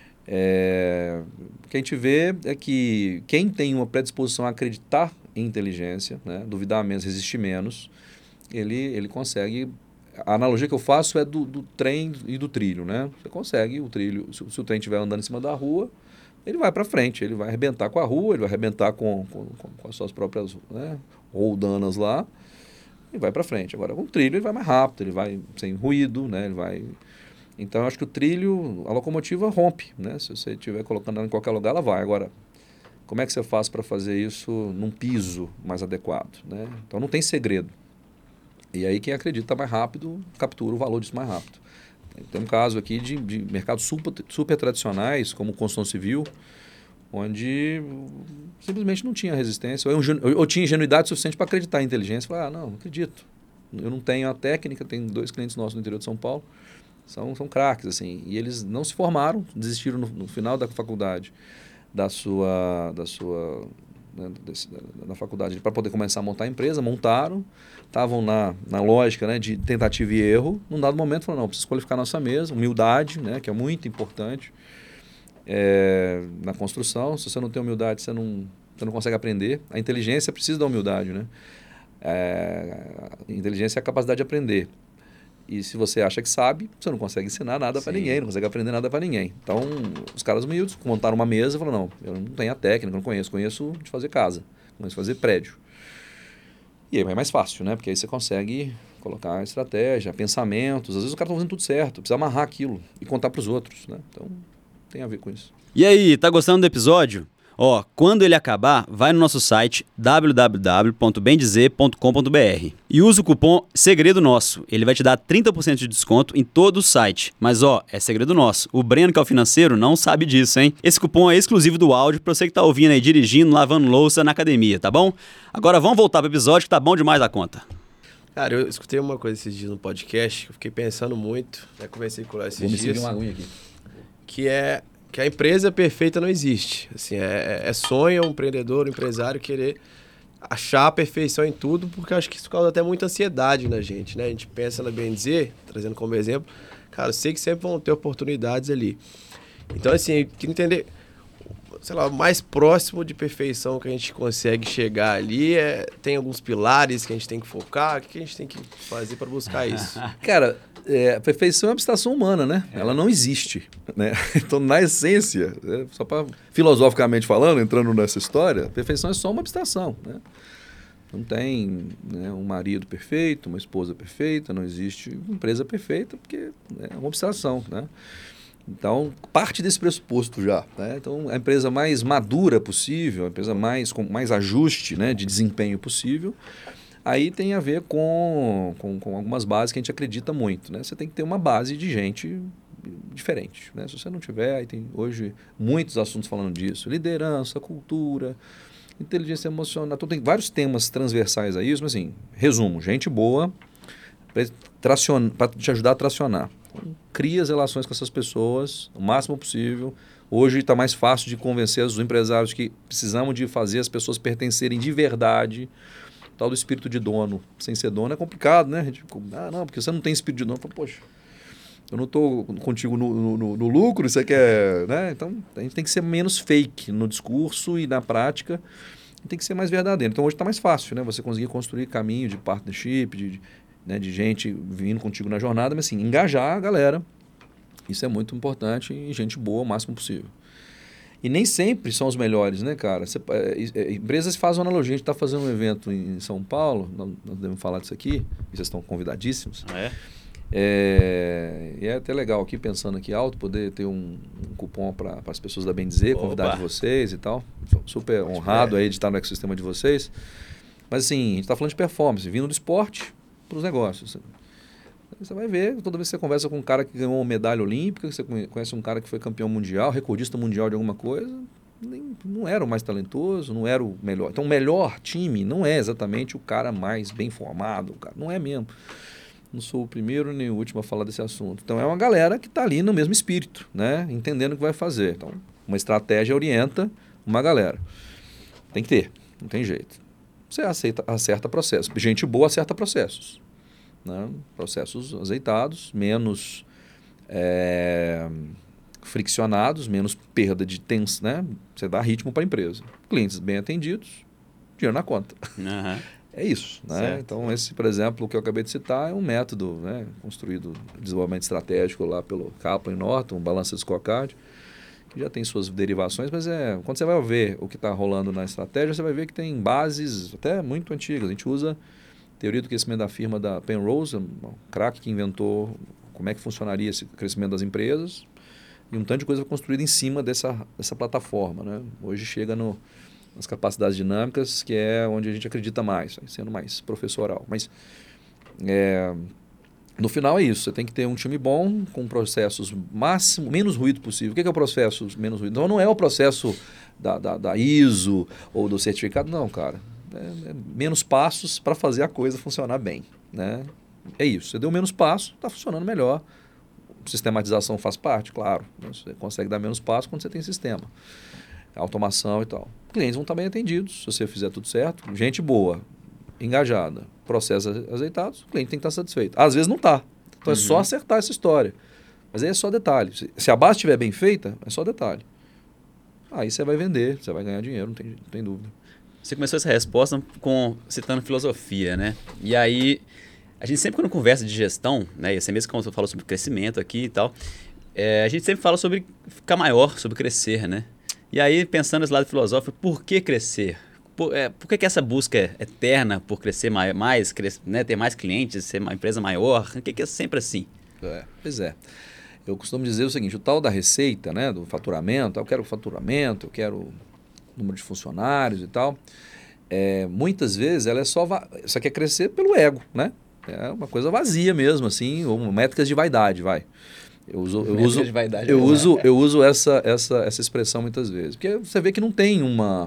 É, o que a gente vê é que quem tem uma predisposição a acreditar em inteligência, né, duvidar menos, resistir menos, ele, ele consegue... A analogia que eu faço é do, do trem e do trilho, né? Você consegue o trilho, se, se o trem estiver andando em cima da rua, ele vai para frente, ele vai arrebentar com a rua, ele vai arrebentar com, com, com as suas próprias, né, roldanas lá e vai para frente. Agora, com o trilho ele vai mais rápido, ele vai sem ruído, né, ele vai... Então, eu acho que o trilho, a locomotiva rompe, né? Se você estiver colocando ela em qualquer lugar, ela vai. Agora, como é que você faz para fazer isso num piso mais adequado, né? Então, não tem segredo. E aí, quem acredita mais rápido, captura o valor disso mais rápido. Tem um caso aqui de, de mercados super, super tradicionais, como construção civil, onde simplesmente não tinha resistência, ou, eu, ou tinha ingenuidade suficiente para acreditar em inteligência. Falei, ah, não, não acredito. Eu não tenho a técnica, tem dois clientes nossos no interior de São Paulo, são, são craques, assim, e eles não se formaram, desistiram no, no final da faculdade, da sua... Da sua né, desse, da, da faculdade, para poder começar a montar a empresa, montaram, estavam na, na lógica, né, de tentativa e erro, num dado momento falaram, não, preciso qualificar a nossa mesa, humildade, né, que é muito importante é, na construção. Se você não tem humildade, você não, você não consegue aprender. A inteligência precisa da humildade, né? É, a inteligência é a capacidade de aprender. E se você acha que sabe, você não consegue ensinar nada para ninguém, não consegue aprender nada para ninguém. Então, os caras humildes montaram uma mesa e falaram, não, eu não tenho a técnica, não conheço, conheço de fazer casa, conheço de fazer prédio. E aí é mais fácil, né? Porque aí você consegue colocar estratégia, pensamentos. Às vezes o cara está fazendo tudo certo, precisa amarrar aquilo e contar para os outros, né? Então, tem a ver com isso. E aí, tá gostando do episódio? Ó, quando ele acabar, vai no nosso site w w w ponto bem dizer ponto com ponto b r e usa o cupom Segredo Nosso. Ele vai te dar trinta por cento de desconto em todo o site. Mas ó, é segredo nosso. O Breno, que é o financeiro, não sabe disso, hein? Esse cupom é exclusivo do áudio pra você que tá ouvindo aí, dirigindo, lavando louça na academia, tá bom? Agora vamos voltar pro episódio que tá bom demais a conta. Cara, eu escutei uma coisa esses dias no podcast, que eu fiquei pensando muito, né? Conversei com o Léo esses Vou me dias. seguir uma aguinha aqui. Que é... que a empresa perfeita não existe. Assim, é, é sonho um empreendedor, um empresário querer achar a perfeição em tudo, porque eu acho que isso causa até muita ansiedade na gente, né? A gente pensa na Bem Dizer, trazendo como exemplo, cara, eu sei que sempre vão ter oportunidades ali. Então, assim, eu queria entender, sei lá, o mais próximo de perfeição que a gente consegue chegar ali, é, tem alguns pilares que a gente tem que focar, o que a gente tem que fazer para buscar isso? Cara, É, a perfeição é uma abstração humana, né? É. Ela não existe, né? Então, na essência, é, só para filosoficamente falando, entrando nessa história, a perfeição é só uma abstração, né? Não tem, né, um marido perfeito, uma esposa perfeita, não existe uma empresa perfeita, porque é uma abstração, né? Então, parte desse pressuposto já, né? Então, a empresa mais madura possível, a empresa mais, com mais ajuste, né, de desempenho possível, aí tem a ver com, com, com algumas bases que a gente acredita muito, né? Você tem que ter uma base de gente diferente, né? Se você não tiver, aí tem hoje muitos assuntos falando disso, liderança, cultura, inteligência emocional, então tem vários temas transversais a isso, mas assim, resumo, gente boa para te ajudar a tracionar. Então, cria as relações com essas pessoas o máximo possível. Hoje está mais fácil de convencer os empresários que precisamos de fazer as pessoas pertencerem de verdade. O tal do espírito de dono. Sem ser dono é complicado, né? A gente, ah, não, porque você não tem espírito de dono. Falo, poxa, eu não estou contigo no, no, no lucro, você quer... Né? Então, a gente tem que ser menos fake no discurso e na prática. Tem que ser mais verdadeiro. Então, hoje está mais fácil, né? Você conseguir construir caminho de partnership, de, né, de gente vindo contigo na jornada, mas assim, engajar a galera. Isso é muito importante e gente boa o máximo possível. E nem sempre são os melhores, né, cara? Você, é, é, empresas fazem uma analogia. A gente está fazendo um evento em São Paulo, nós, nós devemos falar disso aqui, e vocês estão convidadíssimos. Ah, é? É, e é até legal aqui, pensando aqui alto, poder ter um, um cupom para as pessoas da Bem Dizer, convidar de vocês e tal. Sou super honrado aí de estar no ecossistema de vocês. Mas assim, a gente está falando de performance, vindo do esporte para os negócios. Você vai ver, toda vez que você conversa com um cara que ganhou uma medalha olímpica, você conhece um cara que foi campeão mundial, recordista mundial de alguma coisa, nem, não era o mais talentoso, não era o melhor. Então, o melhor time não é exatamente o cara mais bem formado, o cara, não é mesmo. Não sou o primeiro nem o último a falar desse assunto. Então, é uma galera que está ali no mesmo espírito, né? Entendendo o que vai fazer. Então, uma estratégia orienta uma galera. Tem que ter, não tem jeito. Você aceita, acerta processo. Gente boa acerta processos. Né? Processos azeitados, menos é, friccionados, menos perda de tempo, né? Você dá ritmo para a empresa. Clientes bem atendidos, dinheiro na conta. Uhum. É isso. Né? Então, esse, por exemplo, o que eu acabei de citar é um método, né, construído, desenvolvimento estratégico lá pelo Kaplan e Norton, um Balance Scorecard, que já tem suas derivações, mas é, quando você vai ver o que está rolando na estratégia, você vai ver que tem bases até muito antigas. A gente usa teoria do crescimento da firma da Penrose, um craque que inventou como é que funcionaria esse crescimento das empresas, e um tanto de coisa construída em cima dessa, dessa plataforma. Né? Hoje chega no, nas capacidades dinâmicas, que é onde a gente acredita mais, sendo mais professoral. Mas, é, no final é isso, você tem que ter um time bom, com processos máximo, menos ruído possível. O que é, que é o processo menos ruído? Então, não é o processo da, da, da I S O ou do certificado, não, cara. É, é menos passos para fazer a coisa funcionar bem, né? É isso, você deu menos passos, está funcionando melhor. Sistematização faz parte, claro. Né? Você consegue dar menos passos quando você tem sistema. Automação e tal. Clientes vão estar bem atendidos, se você fizer tudo certo. Gente boa, engajada, processos azeitados, o cliente tem que estar satisfeito. Às vezes não está. Então uhum. é só acertar essa história. Mas aí é só detalhe. Se a base estiver bem feita, é só detalhe. Aí você vai vender, você vai ganhar dinheiro, não tem, não tem dúvida. Você começou essa resposta com, citando filosofia, né? E aí, a gente sempre quando conversa de gestão, né? E você mesmo quando falou sobre crescimento aqui e tal, é, a gente sempre fala sobre ficar maior, sobre crescer, né? E aí, pensando nesse lado filosófico, por que crescer? Por, é, por que, que essa busca é eterna por crescer mais, mais cres, né? Ter mais clientes, ser uma empresa maior? Por que, que é sempre assim? É, pois é. Eu costumo dizer o seguinte, o tal da receita, né? Do faturamento, eu quero faturamento, eu quero número de funcionários e tal, é, muitas vezes ela é só, só quer crescer pelo ego, né? É uma coisa vazia mesmo, assim, ou métricas de vaidade, vai. Eu uso, eu uso, de vaidade eu é uso, eu uso essa, essa, essa expressão muitas vezes, porque você vê que não tem uma...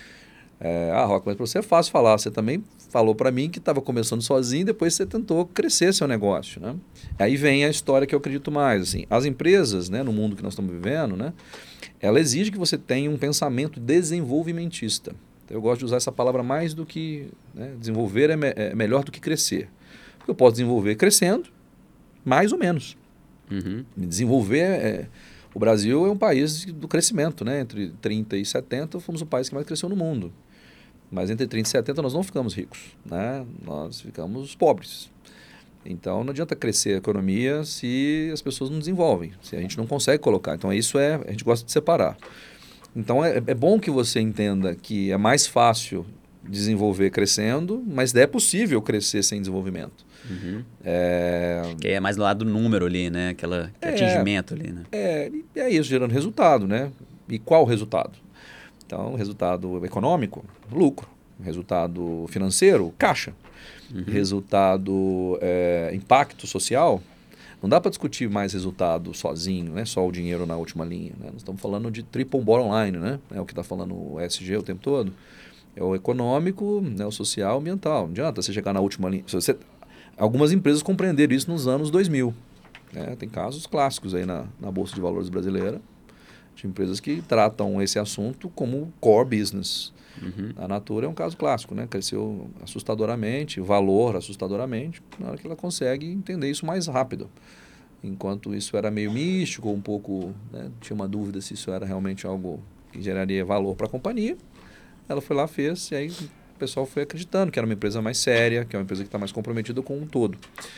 É, ah, Roca, mas para você é fácil falar, você também falou para mim que estava começando sozinho, depois você tentou crescer seu negócio, né? Aí vem a história que eu acredito mais, assim, as empresas, né, no mundo que nós estamos vivendo, né, ela exige que você tenha um pensamento desenvolvimentista. Então, eu gosto de usar essa palavra mais do que... Né, desenvolver é, me, é melhor do que crescer. Porque eu posso desenvolver crescendo, mais ou menos. Uhum. Desenvolver... É, o Brasil é um país do crescimento, né? Entre trinta e setenta, fomos o país que mais cresceu no mundo. Mas entre trinta e setenta nós não ficamos ricos, né? Nós ficamos pobres. Então, não adianta crescer a economia se as pessoas não desenvolvem, se a gente não consegue colocar. Então, isso é, a gente gosta de separar. Então, é, é bom que você entenda que é mais fácil desenvolver crescendo, mas é possível crescer sem desenvolvimento. Uhum. É... Que é mais do lado do número ali, né? Aquela, aquele é, atingimento ali, né? É, e é isso, gerando resultado, né? E qual resultado? Então, resultado econômico, lucro. Resultado financeiro, caixa. Uhum. Resultado, é, impacto social. Não dá para discutir mais resultado sozinho, né? Só o dinheiro na última linha. Né? Nós estamos falando de triple bottom line, né? É o que está falando o E S G o tempo todo. É o econômico, né? O social, o ambiental. Não adianta você chegar na última linha. Você... Algumas empresas compreenderam isso nos anos dois mil. Né? Tem casos clássicos aí na, na Bolsa de Valores brasileira de empresas que tratam esse assunto como core business. Uhum. A Natura é um caso clássico, né? Cresceu assustadoramente, valor assustadoramente, na hora que ela consegue entender isso mais rápido. Enquanto isso era meio místico, um pouco, né? Tinha uma dúvida se isso era realmente algo que geraria valor para a companhia, ela foi lá, fez, e aí o pessoal foi acreditando que era uma empresa mais séria, que é uma empresa que está mais comprometida com um todo.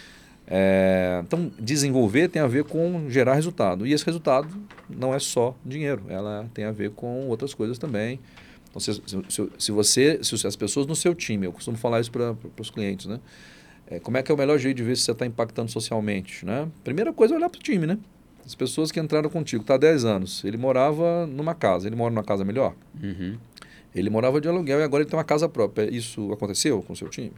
É, então, desenvolver tem a ver com gerar resultado. E esse resultado não é só dinheiro, ela tem a ver com outras coisas também. Então, se, se, se você, se as pessoas no seu time, eu costumo falar isso para os clientes, né? É, como é que é o melhor jeito de ver se você está impactando socialmente, né? Primeira coisa é olhar para o time, né? As pessoas que entraram contigo, está há dez anos, ele morava numa casa, ele mora numa casa melhor? Uhum. Ele morava de aluguel e agora ele tem uma casa própria. Isso aconteceu com o seu time?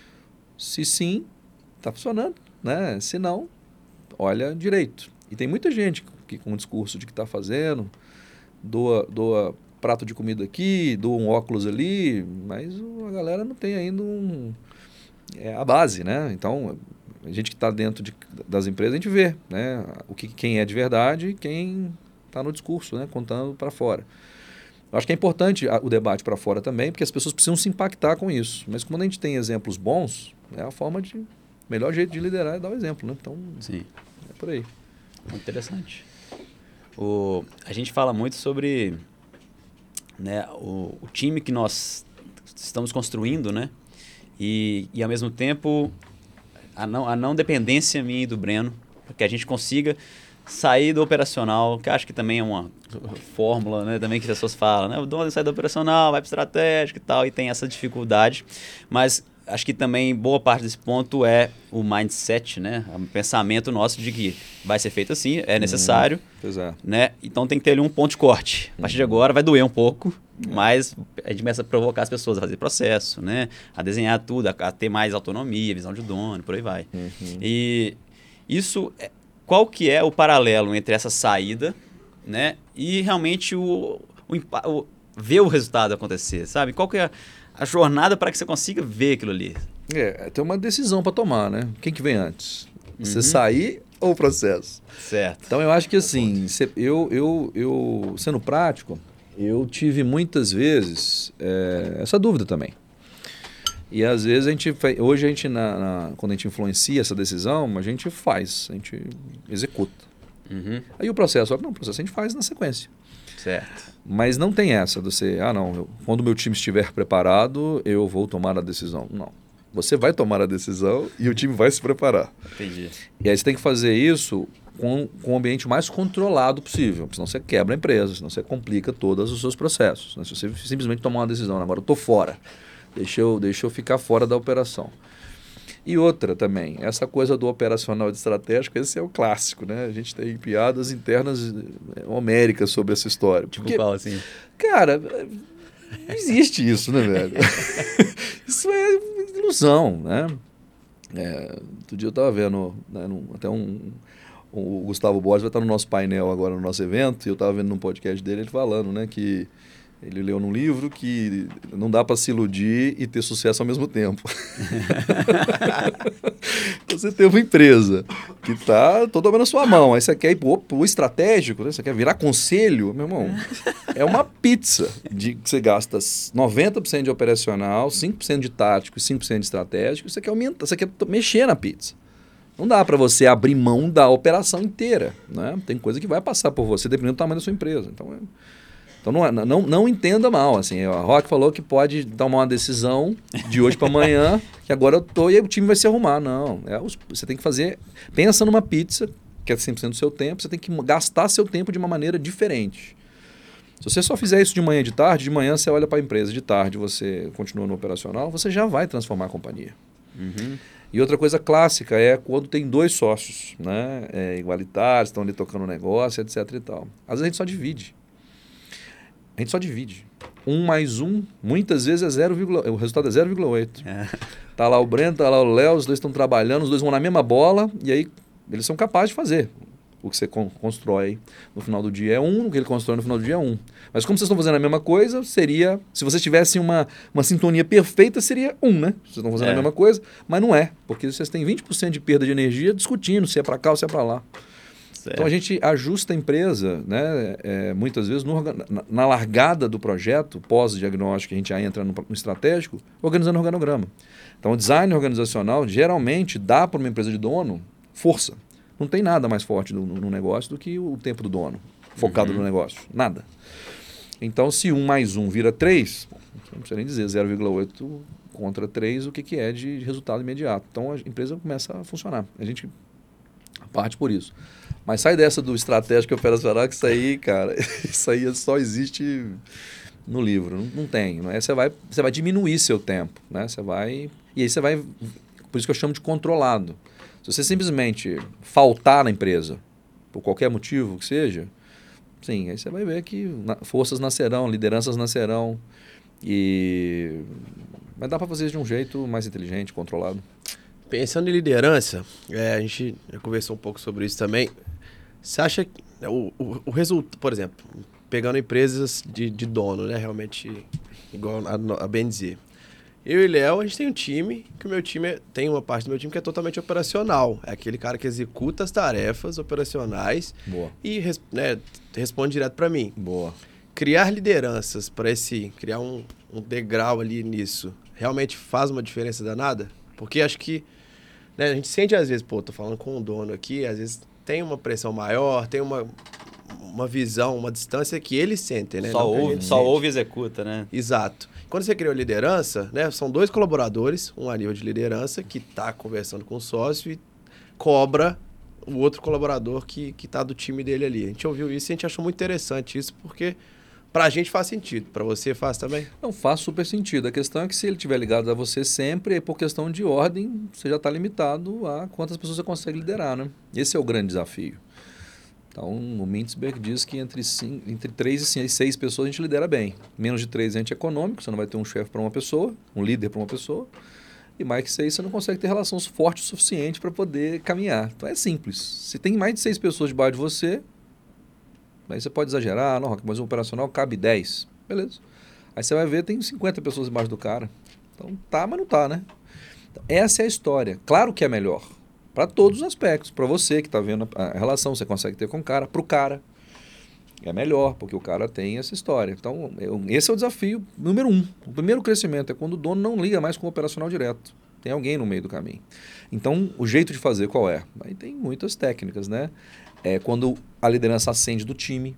Se sim, está funcionando, né? Se não, olha direito. E tem muita gente que com um discurso de que está fazendo, doa, doa prato de comida aqui, doa um óculos ali, mas a galera não tem ainda um, é, a base, né? Então, a gente que está dentro de, das empresas, a gente vê, né? O que, quem é de verdade e quem está no discurso, né? Contando para fora. Eu acho que é importante o debate para fora também, porque as pessoas precisam se impactar com isso. Mas quando a gente tem exemplos bons, é a forma de... O melhor jeito de liderar é dar o exemplo, né? Então, sim, é por aí. Muito interessante. O, a gente fala muito sobre, né, o, o time que nós estamos construindo, né? E, e ao mesmo tempo, a não, a não dependência minha e do Breno, para que a gente consiga sair do operacional, que acho que também é uma fórmula, né, também que as pessoas falam, né? O dono sai do operacional, vai para o estratégico e tal, e tem essa dificuldade. Mas acho que também boa parte desse ponto é o mindset, né? O pensamento nosso de que vai ser feito assim, é necessário. Hum, pois é. Né? Então tem que ter ali um ponto de corte. A partir de agora vai doer um pouco, é. mas a gente começa a provocar as pessoas a fazer processo, né? A desenhar tudo, a, a ter mais autonomia, visão de dono, por aí vai. Uhum. E isso, qual que é o paralelo entre essa saída, né? E realmente o, o, o ver o resultado acontecer, sabe? Qual que é a, a jornada para que você consiga ver aquilo ali? É, tem uma decisão para tomar, né? Quem que vem antes? Você Uhum. sair ou o processo? Certo. Então, eu acho que assim, eu, eu, eu, sendo prático, eu tive muitas vezes é, essa dúvida também. E às vezes a gente, hoje a gente, na, na, quando a gente influencia essa decisão, a gente faz, a gente executa. Uhum. Aí o processo, não, o processo a gente faz na sequência. Certo. Mas não tem essa de você, ah não, eu, quando o meu time estiver preparado, eu vou tomar a decisão. Não. Você vai tomar a decisão e o time vai se preparar. Entendi. E aí você tem que fazer isso com, com o ambiente mais controlado possível, senão você quebra a empresa, senão você complica todos os seus processos. Né? Se você simplesmente tomar uma decisão, agora eu estou fora, deixa eu, deixa eu ficar fora da operação. E outra também, essa coisa do operacional e do estratégico, esse é o clássico, né? A gente tem piadas internas homéricas sobre essa história. Tipo Porque, qual, assim? cara, não existe isso, né, velho? Isso é ilusão, né? É, outro dia eu estava vendo, né, num, até um, o Gustavo Borges vai estar no nosso painel agora, no nosso evento, e eu estava vendo num podcast dele, ele falando, né, que ele leu num livro que não dá para se iludir e ter sucesso ao mesmo tempo. Você tem uma empresa que está toda na sua mão, aí você quer ir para o estratégico, né? Você quer virar conselho, meu irmão, é uma pizza de que você gasta noventa por cento de operacional, cinco por cento de tático e cinco por cento de estratégico, você quer aumentar, você quer mexer na pizza. Não dá para você abrir mão da operação inteira, né? Tem coisa que vai passar por você, dependendo do tamanho da sua empresa. Então, é... Então não, não, não entenda mal, assim, a Rock falou que pode tomar uma decisão de hoje para amanhã, que agora eu tô e o time vai se arrumar. Não, é, você tem que fazer, pensa numa pizza, que é cem por cento do seu tempo, você tem que gastar seu tempo de uma maneira diferente. Se você só fizer isso de manhã e de tarde, de manhã você olha para a empresa, de tarde você continua no operacional, você já vai transformar a companhia. Uhum. E outra coisa clássica é quando tem dois sócios, né, é, igualitários, estão ali tocando o negócio, etc e tal. Às vezes a gente só divide. A gente só divide. Um mais um, muitas vezes é zero, o resultado é zero vírgula oito. É. Tá lá o Breno, tá lá o Léo, os dois estão trabalhando, os dois vão na mesma bola e aí eles são capazes de fazer. O que você con constrói no final do dia é um, o que ele constrói no final do dia é um. Mas como vocês estão fazendo a mesma coisa, seria... Se vocês tivessem uma, uma sintonia perfeita, seria um, né? Vocês estão fazendo é. a mesma coisa, mas não é. Porque vocês têm vinte por cento de perda de energia discutindo se é para cá ou se é para lá. Certo. Então a gente ajusta a empresa, né, é, muitas vezes no, na, na largada do projeto, pós-diagnóstico, a gente já entra no, no estratégico, organizando o organograma. Então o design organizacional geralmente dá para uma empresa de dono força. Não tem nada mais forte no, no negócio do que o tempo do dono, focado uhum. no negócio. Nada. Então se um mais um vira três, não precisa nem dizer zero vírgula oito contra três, o que, que é de resultado imediato. Então a empresa começa a funcionar. A gente parte por isso. Mas sai dessa do estratégico operacional, que isso aí, cara, isso aí só existe no livro. Não, não tem. Não é? Você vai, você vai diminuir seu tempo, né? Você vai... E aí você vai... Por isso que eu chamo de controlado. Se você simplesmente faltar na empresa, por qualquer motivo que seja, sim, aí você vai ver que na, forças nascerão, lideranças nascerão. E... Mas dá para fazer isso de um jeito mais inteligente, controlado. Pensando em liderança, é, a gente já conversou um pouco sobre isso também. Você acha que o, o, o resultado, por exemplo, pegando empresas de, de dono, né, realmente igual a, a B N Z. Eu e Léo, a gente tem um time, que o meu time é, tem uma parte do meu time que é totalmente operacional. É aquele cara que executa as tarefas operacionais Boa. e res, né, responde direto para mim. Boa. Criar lideranças para esse, criar um, um degrau ali nisso, realmente faz uma diferença danada? Porque acho que né, a gente sente às vezes, pô, tô falando com o dono aqui, às vezes tem uma pressão maior, tem uma, uma visão, uma distância que eles sentem, né? Só, ouve, só ouve e executa, né? Exato. Quando você criou liderança, né, são dois colaboradores, um a nível de liderança, que está conversando com o sócio e cobra o outro colaborador que está do time dele ali. A gente ouviu isso e a gente achou muito interessante isso, porque pra gente faz sentido. Pra você faz também? Não, faz super sentido. A questão é que se ele estiver ligado a você sempre, por questão de ordem, você já está limitado a quantas pessoas você consegue liderar, né? Esse é o grande desafio. Então, o Mintzberg diz que entre, cinco, entre três e seis pessoas a gente lidera bem. Menos de três é anti-econômico, você não vai ter um chefe para uma pessoa, um líder para uma pessoa. E mais que seis, você não consegue ter relação forte o suficiente para poder caminhar. Então, é simples. Se tem mais de seis pessoas debaixo de você, aí você pode exagerar, não, mas o operacional cabe dez. Beleza. Aí você vai ver, tem cinquenta pessoas embaixo do cara. Então, tá, mas não tá, né? Então, essa é a história. Claro que é melhor. Para todos os aspectos. Para você que está vendo a relação, você consegue ter com o cara. Para o cara, é melhor, porque o cara tem essa história. Então, eu, esse é o desafio número um. O primeiro crescimento é quando o dono não liga mais com o operacional direto. Tem alguém no meio do caminho. Então, o jeito de fazer qual é? Aí tem muitas técnicas, né? É quando a liderança ascende do time,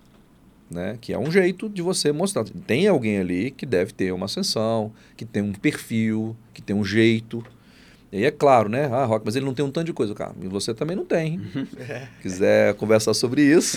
né? Que é um jeito de você mostrar. Tem alguém ali que deve ter uma ascensão, que tem um perfil, que tem um jeito. E aí é claro, né? Ah, Rock, mas ele não tem um tanto de coisa, cara. E você também não tem. Uhum. Quiser conversar sobre isso.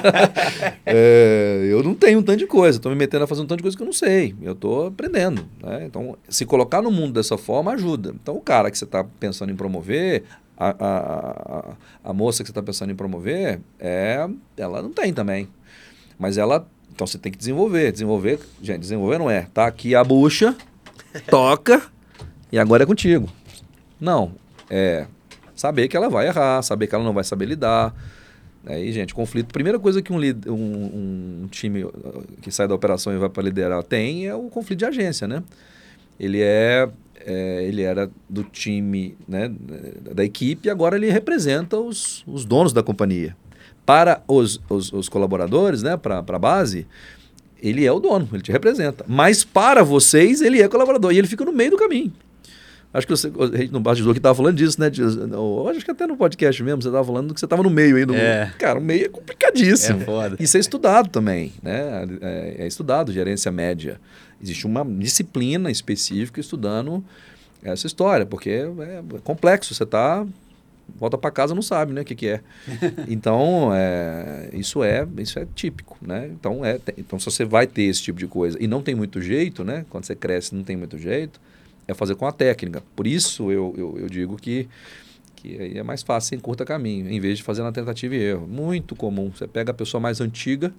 é, eu não tenho um tanto de coisa. Estou me metendo a fazer um tanto de coisa que eu não sei. Eu estou aprendendo. Né? Então, se colocar no mundo dessa forma, ajuda. Então, o cara que você está pensando em promover, a, a, a, a moça que você está pensando em promover, é, ela não tem também. Mas ela... Então, você tem que desenvolver. Desenvolver... Gente, desenvolver não é. Tá aqui a bucha, toca, e agora é contigo. Não, é saber que ela vai errar, saber que ela não vai saber lidar. Aí, gente, conflito. Primeira coisa que um, um, um time que sai da operação e vai para liderar tem é o conflito de agência, né? Ele, é, é, ele era do time, né, da equipe, e agora ele representa os, os donos da companhia. Para os, os, os colaboradores, né, para a base, ele é o dono, ele te representa. Mas para vocês, ele é colaborador e ele fica no meio do caminho. Acho que você, a gente no bastidor que estava falando disso, né? De, eu acho que até no podcast mesmo, você estava falando que você estava no meio aí. No, é. Cara, o meio é complicadíssimo. É foda. Isso é estudado também, né? É, é estudado, gerência média. Existe uma disciplina específica estudando essa história, porque é, é complexo. Você está... volta para casa não sabe, né, o que, que é. Então, é, isso, é, isso é típico, né? Então, é, então, se você vai ter esse tipo de coisa e não tem muito jeito, né? Quando você cresce não tem muito jeito, é fazer com a técnica. Por isso eu, eu, eu digo que, que aí é mais fácil, em curta caminho, em vez de fazer na tentativa e erro. Muito comum. Você pega a pessoa mais antiga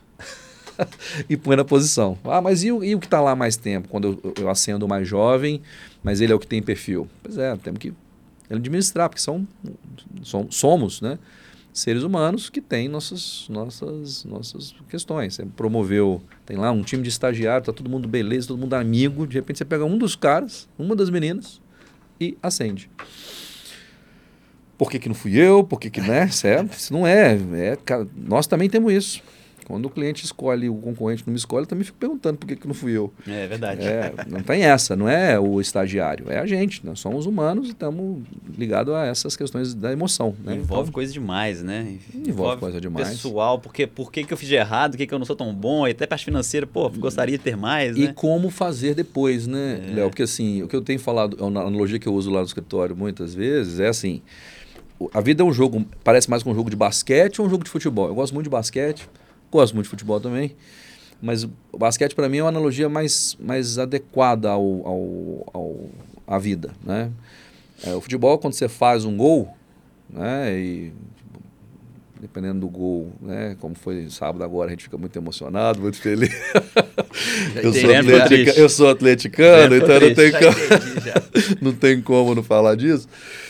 e põe na posição. Ah, mas e o, e o que está lá há mais tempo? Quando eu, eu acendo o mais jovem, mas ele é o que tem perfil. Pois é, temos que administrar, porque são, são, somos, né, seres humanos que têm nossas, nossas, nossas questões. Você promoveu, tem lá um time de estagiário, tá todo mundo beleza, todo mundo amigo, de repente você pega um dos caras, uma das meninas e acende. Por que que não fui eu? Por que que, né? Certo? Isso não é, é... Nós também temos isso. Quando o cliente escolhe, o concorrente não me escolhe, eu também fico perguntando por que que não fui eu. É verdade. É, não tem essa, não é o estagiário, é a gente. Nós somos humanos e estamos ligados a essas questões da emoção. Né? Envolve então, coisa demais, né? Envolve, envolve coisa demais. Pessoal, porque, por que que eu fiz de errado, por que que eu não sou tão bom, e até parte financeira, pô, gostaria de ter mais, e né? como fazer depois, né, É. Léo? Porque assim, o que eu tenho falado, a analogia que eu uso lá no escritório muitas vezes é assim, a vida é um jogo, parece mais com um jogo de basquete ou um jogo de futebol. Eu gosto muito de basquete, gosto muito de futebol também, mas o basquete para mim é uma analogia mais, mais adequada ao, ao, ao, à vida, né? É, o futebol, quando você faz um gol, né, e dependendo do gol, né, como foi sábado agora, a gente fica muito emocionado, muito feliz. eu, sou atletica, eu sou atleticano, então não tem, como, não tem como não falar disso.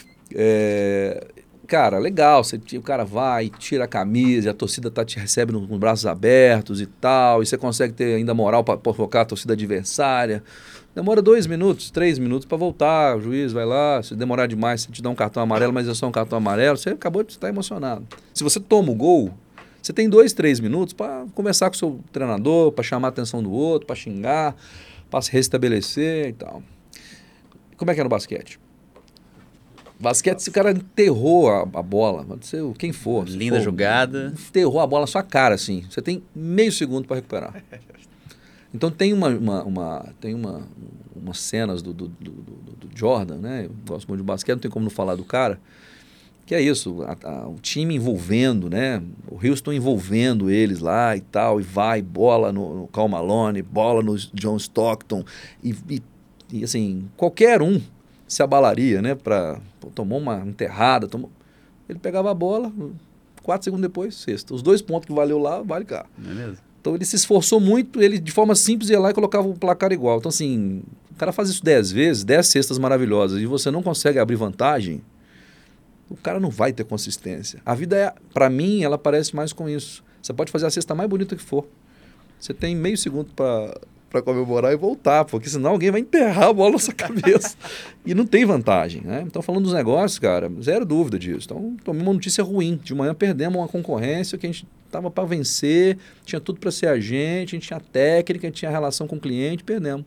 É, cara, legal, você, o cara vai, tira a camisa, a torcida tá, te recebe com os braços abertos e tal, e você consegue ter ainda moral para provocar a torcida adversária. Demora dois minutos, três minutos para voltar, o juiz vai lá, se demorar demais, você te dá um cartão amarelo, mas é só um cartão amarelo, você acabou de estar emocionado. Se você toma o gol, você tem dois, três minutos para conversar com o seu treinador, para chamar a atenção do outro, para xingar, para se restabelecer e tal. Como é que é no basquete? Basquete, se o cara enterrou a, a bola, pode ser quem for. Linda for, jogada. Enterrou a bola na sua cara, assim. Você tem meio segundo para recuperar. Então tem uma, uma, uma, tem uma, umas cenas do, do, do, do Jordan, né? Eu gosto muito de basquete, não tem como não falar do cara. Que é isso, a, a, o time envolvendo, né? O Houston envolvendo eles lá e tal, e vai, bola no, no Karl Malone, bola no John Stockton, e, e, e assim, qualquer um se abalaria, né? Pra, pô, tomou uma enterrada, tomou... ele pegava a bola, quatro segundos depois, sexta. Os dois pontos que valeu lá, vale cá. Não é mesmo? Então ele se esforçou muito, ele de forma simples ia lá e colocava o placar igual. Então assim, o cara faz isso dez vezes, dez cestas maravilhosas, e você não consegue abrir vantagem, o cara não vai ter consistência. A vida, é, para mim, ela parece mais com isso. Você pode fazer a cesta mais bonita que for. Você tem meio segundo para para comemorar e voltar, porque senão alguém vai enterrar a bola na sua cabeça. E não tem vantagem, né? Então, falando dos negócios, cara, zero dúvida disso. Então, tomei uma notícia ruim. De manhã perdemos uma concorrência que a gente estava para vencer, tinha tudo para ser a gente, a gente tinha técnica, a gente tinha relação com o cliente, perdemos.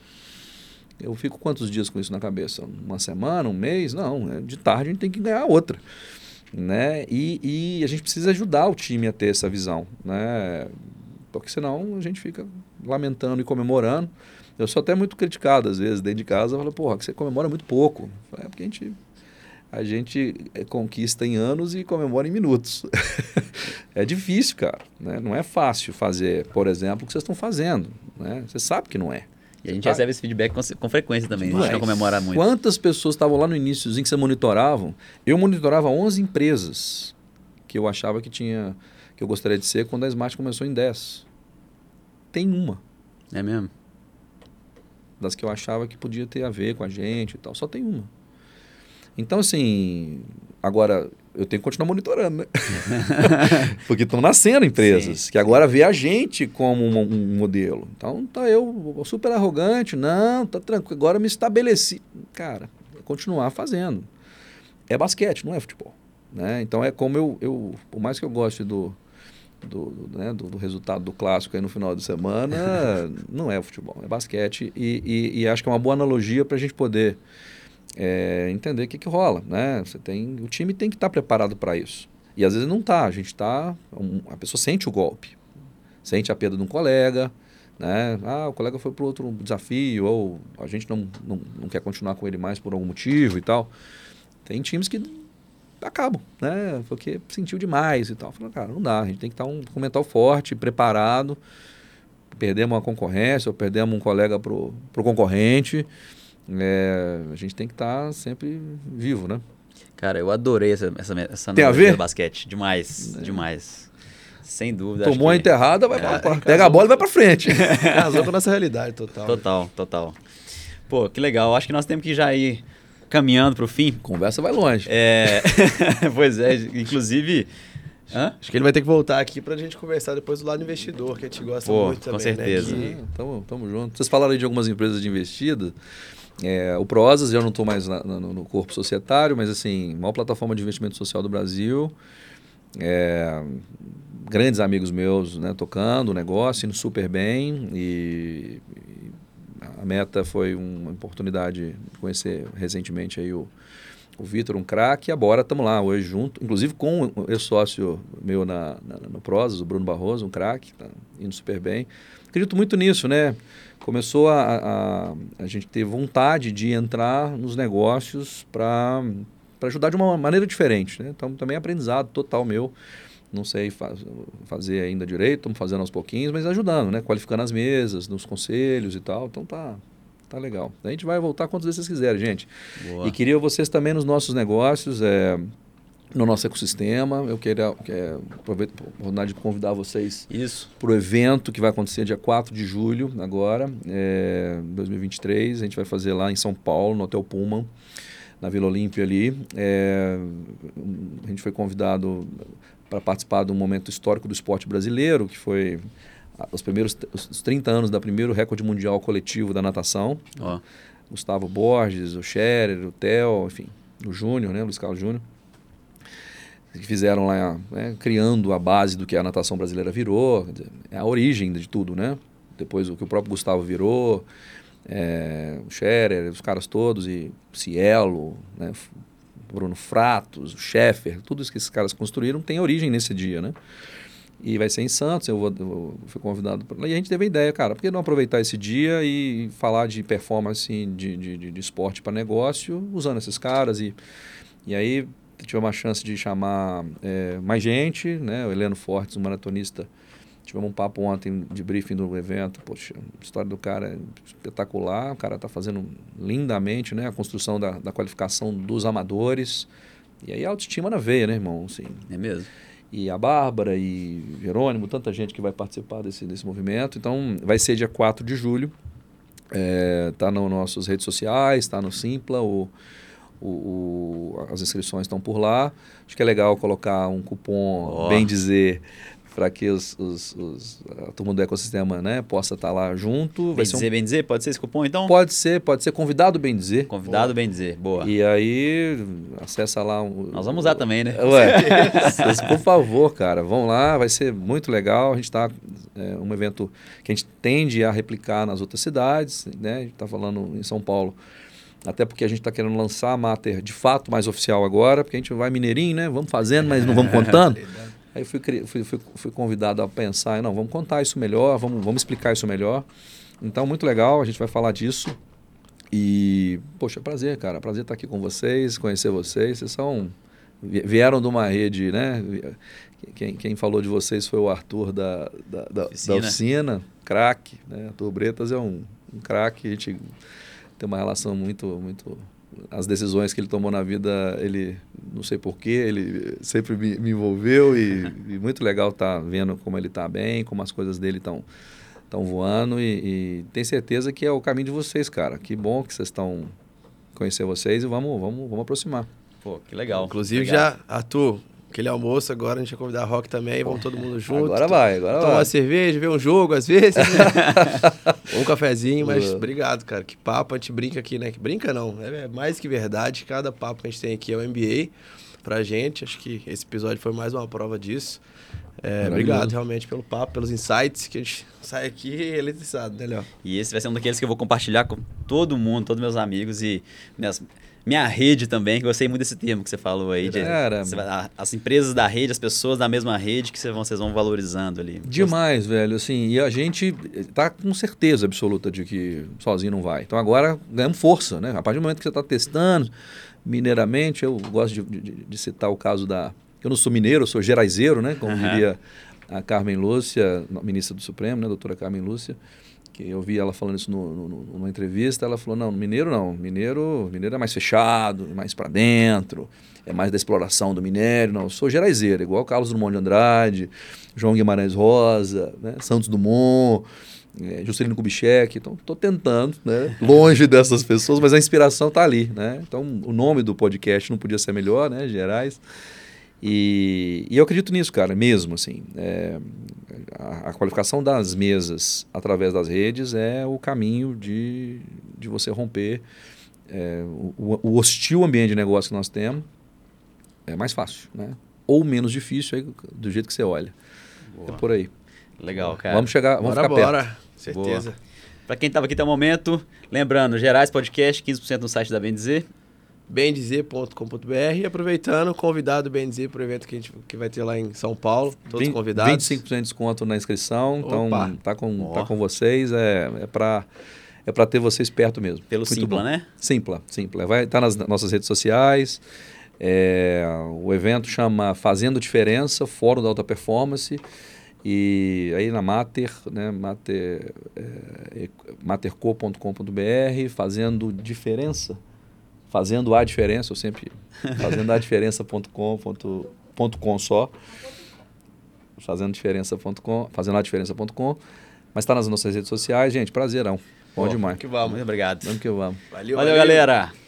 Eu fico quantos dias com isso na cabeça? Uma semana, um mês? Não, de tarde a gente tem que ganhar outra. Né? E, e a gente precisa ajudar o time a ter essa visão, né? Porque senão a gente fica lamentando e comemorando. Eu sou até muito criticado às vezes dentro de casa, eu falo, porra, que você comemora muito pouco. É porque a gente, a gente conquista em anos e comemora em minutos. É difícil, cara, né? Não é fácil fazer, por exemplo, o que vocês estão fazendo, né? Você sabe que não é. E a gente tá. recebe esse feedback com, com frequência também, a gente é. não comemora muito. Quantas pessoas estavam lá no iníciozinho que você monitoravam? Eu monitorava onze empresas que eu achava que tinha, que eu gostaria de ser quando a Smart começou em dez. Tem uma. É mesmo? Das que eu achava que podia ter a ver com a gente e tal, só tem uma. Então, assim, agora eu tenho que continuar monitorando, né? Porque estão nascendo empresas sim, que agora sim. vê a gente como um, um modelo. Então, tá eu super arrogante, não, tá tranquilo, agora me estabeleci. Cara, continuar fazendo. É basquete, não é futebol. Né? Então, é como eu, eu, por mais que eu goste do, do, do, né, do, do resultado do clássico aí no final de semana, não é futebol, é basquete. E, e, e acho que é uma boa analogia para a gente poder é entender o que, que rola, né? Você tem, o time tem que estar preparado para isso. E às vezes não está, a gente está, um, a pessoa sente o golpe, sente a perda de um colega, né? Ah, o colega foi para outro desafio, ou a gente não, não, não quer continuar com ele mais por algum motivo e tal. Tem times que acabam, né? Porque sentiu demais e tal. Falei, cara, não dá, a gente tem que estar um, com o mental forte, preparado. Perdemos uma concorrência ou perdemos um colega para o concorrente, é, a gente tem que estar sempre vivo, né? Cara, eu adorei essa, essa, essa Tem a ver? do basquete. Demais, é. demais. Sem dúvida. Tomou acho a que... enterrada, vai é, pra, pega a bola e vai para frente. Casou com a nossa realidade total. Total, total. Pô, que legal. Acho que nós temos que já ir caminhando para o fim. Conversa vai longe. É... pois é, inclusive... Hã? Acho que ele vai ter que voltar aqui pra gente conversar depois do lado investidor, que a gente gosta Pô, muito também. com certeza. Né? É, tamo, tamo junto. Vocês falaram aí de algumas empresas de investida. É, o Proasas, eu não estou mais na, no, no corpo societário, mas assim, maior plataforma de investimento social do Brasil. É, grandes amigos meus, né, tocando o negócio, indo super bem. E, e a meta foi uma oportunidade de conhecer recentemente aí o O Vitor, um craque, e a Bora, estamos lá hoje junto, inclusive com o ex-sócio meu na, na, no Proasas, o Bruno Barroso, um craque, tá indo super bem. Acredito muito nisso, né? Começou a, a, a gente ter vontade de entrar nos negócios para ajudar de uma maneira diferente, né? Então, também é aprendizado total meu. Não sei faz, fazer ainda direito, estamos fazendo aos pouquinhos, mas ajudando, né? Qualificando as mesas, nos conselhos e tal. Então, tá... Tá legal. A gente vai voltar quantas vezes vocês quiserem, gente. Boa. E queria vocês também nos nossos negócios, é, no nosso ecossistema. Eu queria é, aproveitar a oportunidade de convidar vocês para o evento que vai acontecer dia quatro de julho, agora, é, dois mil e vinte e três. A gente vai fazer lá em São Paulo, no Hotel Pullman, na Vila Olímpia ali. É, a gente foi convidado para participar de um momento histórico do esporte brasileiro, que foi... Os primeiros os trinta anos do primeiro recorde mundial coletivo da natação. Oh. Gustavo Borges, o Scherer, o Theo, enfim, o Júnior, né, o Luiz Carlos Júnior, que fizeram lá, né, criando a base do que a natação brasileira virou, quer dizer, é a origem de tudo, né? Depois o que o próprio Gustavo virou, é, o Scherer, os caras todos, e Cielo, né, Bruno Fratos, o Scheffer, tudo isso que esses caras construíram tem origem nesse dia, né? E vai ser em Santos, eu, vou, eu fui convidado para lá. E a gente teve a ideia, cara, por que não aproveitar esse dia e falar de performance de, de, de, de esporte para negócio, usando esses caras. E, e aí tivemos uma chance de chamar é, mais gente, né? O Heleno Fortes, um maratonista. Tivemos um papo ontem de briefing do evento. Poxa, a história do cara é espetacular. O cara está fazendo lindamente, né? A construção da, da qualificação dos amadores. E aí a autoestima na veia, né, irmão? Assim, é mesmo. E a Bárbara e Jerônimo, tanta gente que vai participar desse, desse movimento. Então, vai ser dia quatro de julho. Está é, nas nossas redes sociais, está no Simpla, o, o, o, as inscrições estão por lá. Acho que é legal colocar um cupom, oh. bem dizer, para que os, os, os, a turma do ecossistema, né, possa estar lá junto. Bem vai dizer, ser um... bem dizer? Pode ser esse cupom, então? Pode ser, pode ser. Convidado bem dizer. Convidado boa. Bem dizer, boa. E aí, acessa lá. O, Nós vamos usar o, também, né? Ué, por favor, cara, vão lá, vai ser muito legal. A gente está, é um evento que a gente tende a replicar nas outras cidades, né? A gente está falando em São Paulo, até porque a gente está querendo lançar a Mater de fato mais oficial agora, porque a gente vai mineirinho, né? Vamos fazendo, mas não vamos contando. Aí fui, fui, fui, fui convidado a pensar, não, vamos contar isso melhor, vamos, vamos explicar isso melhor. Então, muito legal, a gente vai falar disso. E, poxa, prazer, cara, prazer estar aqui com vocês, conhecer vocês. Vocês são, vieram de uma rede, né? Quem, quem falou de vocês foi o Arthur da, da, da, oficina. da oficina, craque, né? Arthur Bretas é um, um craque, a gente tem uma relação muito, muito... As decisões que ele tomou na vida, ele, não sei porquê, ele sempre me, me envolveu e, e muito legal estar tá vendo como ele está bem, como as coisas dele estão estão voando e, e tenho certeza que é o caminho de vocês, cara. Que bom que vocês estão conhecer vocês e vamos, vamos, vamos aproximar. Pô, que legal. Inclusive legal. já, Arthur, aquele almoço agora, a gente vai convidar a Rock também, vamos todo mundo junto. Agora vai, agora tomar vai. Tomar uma cerveja, ver um jogo às vezes. Um cafezinho, mas uh. obrigado, cara. Que papo, a gente brinca aqui, né? Que brinca não, é mais que verdade. Cada papo que a gente tem aqui é o M B A pra gente. Acho que esse episódio foi mais uma prova disso. É, obrigado realmente pelo papo, pelos insights, que a gente sai aqui eletricado, né, Léo? E esse vai ser um daqueles que eu vou compartilhar com todo mundo, todos meus amigos e minhas... minha rede também, que eu gostei muito desse termo que você falou aí. De, Cara, você vai- a- as empresas da rede, as pessoas da mesma rede que vocês vão, vocês vão valorizando ali. demais, velho, assim, e a gente tá com certeza absoluta de que sozinho não vai. Então agora ganhamos força, né? A partir do momento que você está testando mineiramente, eu gosto de, de- de citar o caso da... Eu não sou mineiro, eu sou geraizeiro, né? Como Aham. diria a Carmen Lúcia, ministra do Supremo, né? Doutora Carmen Lúcia, que eu vi ela falando isso no, no- no- numa entrevista, ela falou, não, mineiro não, mineiro, mineiro é mais fechado, mais para dentro, é mais da exploração do minério, não, eu sou geraizeiro, igual Carlos Drummond de Andrade, João Guimarães Rosa, né? Santos Dumont, é, Juscelino Kubitschek, então estou tentando, né? Longe dessas pessoas, mas a inspiração está ali, né? Então o nome do podcast não podia ser melhor, né? Gerais. E, e eu acredito nisso, cara, mesmo assim. É, a, a qualificação das mesas através das redes é o caminho de, de você romper é, o, o hostil ambiente de negócio que nós temos. É mais fácil, né? Ou menos difícil, aí, do jeito que você olha. Boa. É por aí. Legal, cara. Vamos chegar, vamos Bora, ficar perto. bora. Certeza. Para quem estava aqui até o momento, lembrando, Gerais Podcast, quinze por cento no site da Bem Dizer. bem dizer ponto com ponto b r e aproveitando, convidado do Bem Dizer para o evento que a gente que vai ter lá em São Paulo, todos vinte convidados. vinte e cinco por cento de desconto na inscrição, então Opa. tá com, Ó. tá com vocês, é, é para é pra ter vocês perto mesmo. Pelo Muito Simpla, bom. né? Simpla, Simpla. Vai estar nas nossas redes sociais. É, o evento chama Fazendo Diferença, Fórum da Alta Performance. E aí na Mater, né, mater, é, materco ponto com ponto b r, fazendo diferença, fazendo a diferença, eu sempre, fazendo a diferença ponto com ponto com só, fazendo diferença ponto com, fazendo a diferença ponto com, mas está nas nossas redes sociais, gente, prazerão, bom Pô, demais. Que vamos. Muito obrigado. Vamos que vamos. Valeu, Valeu, galera.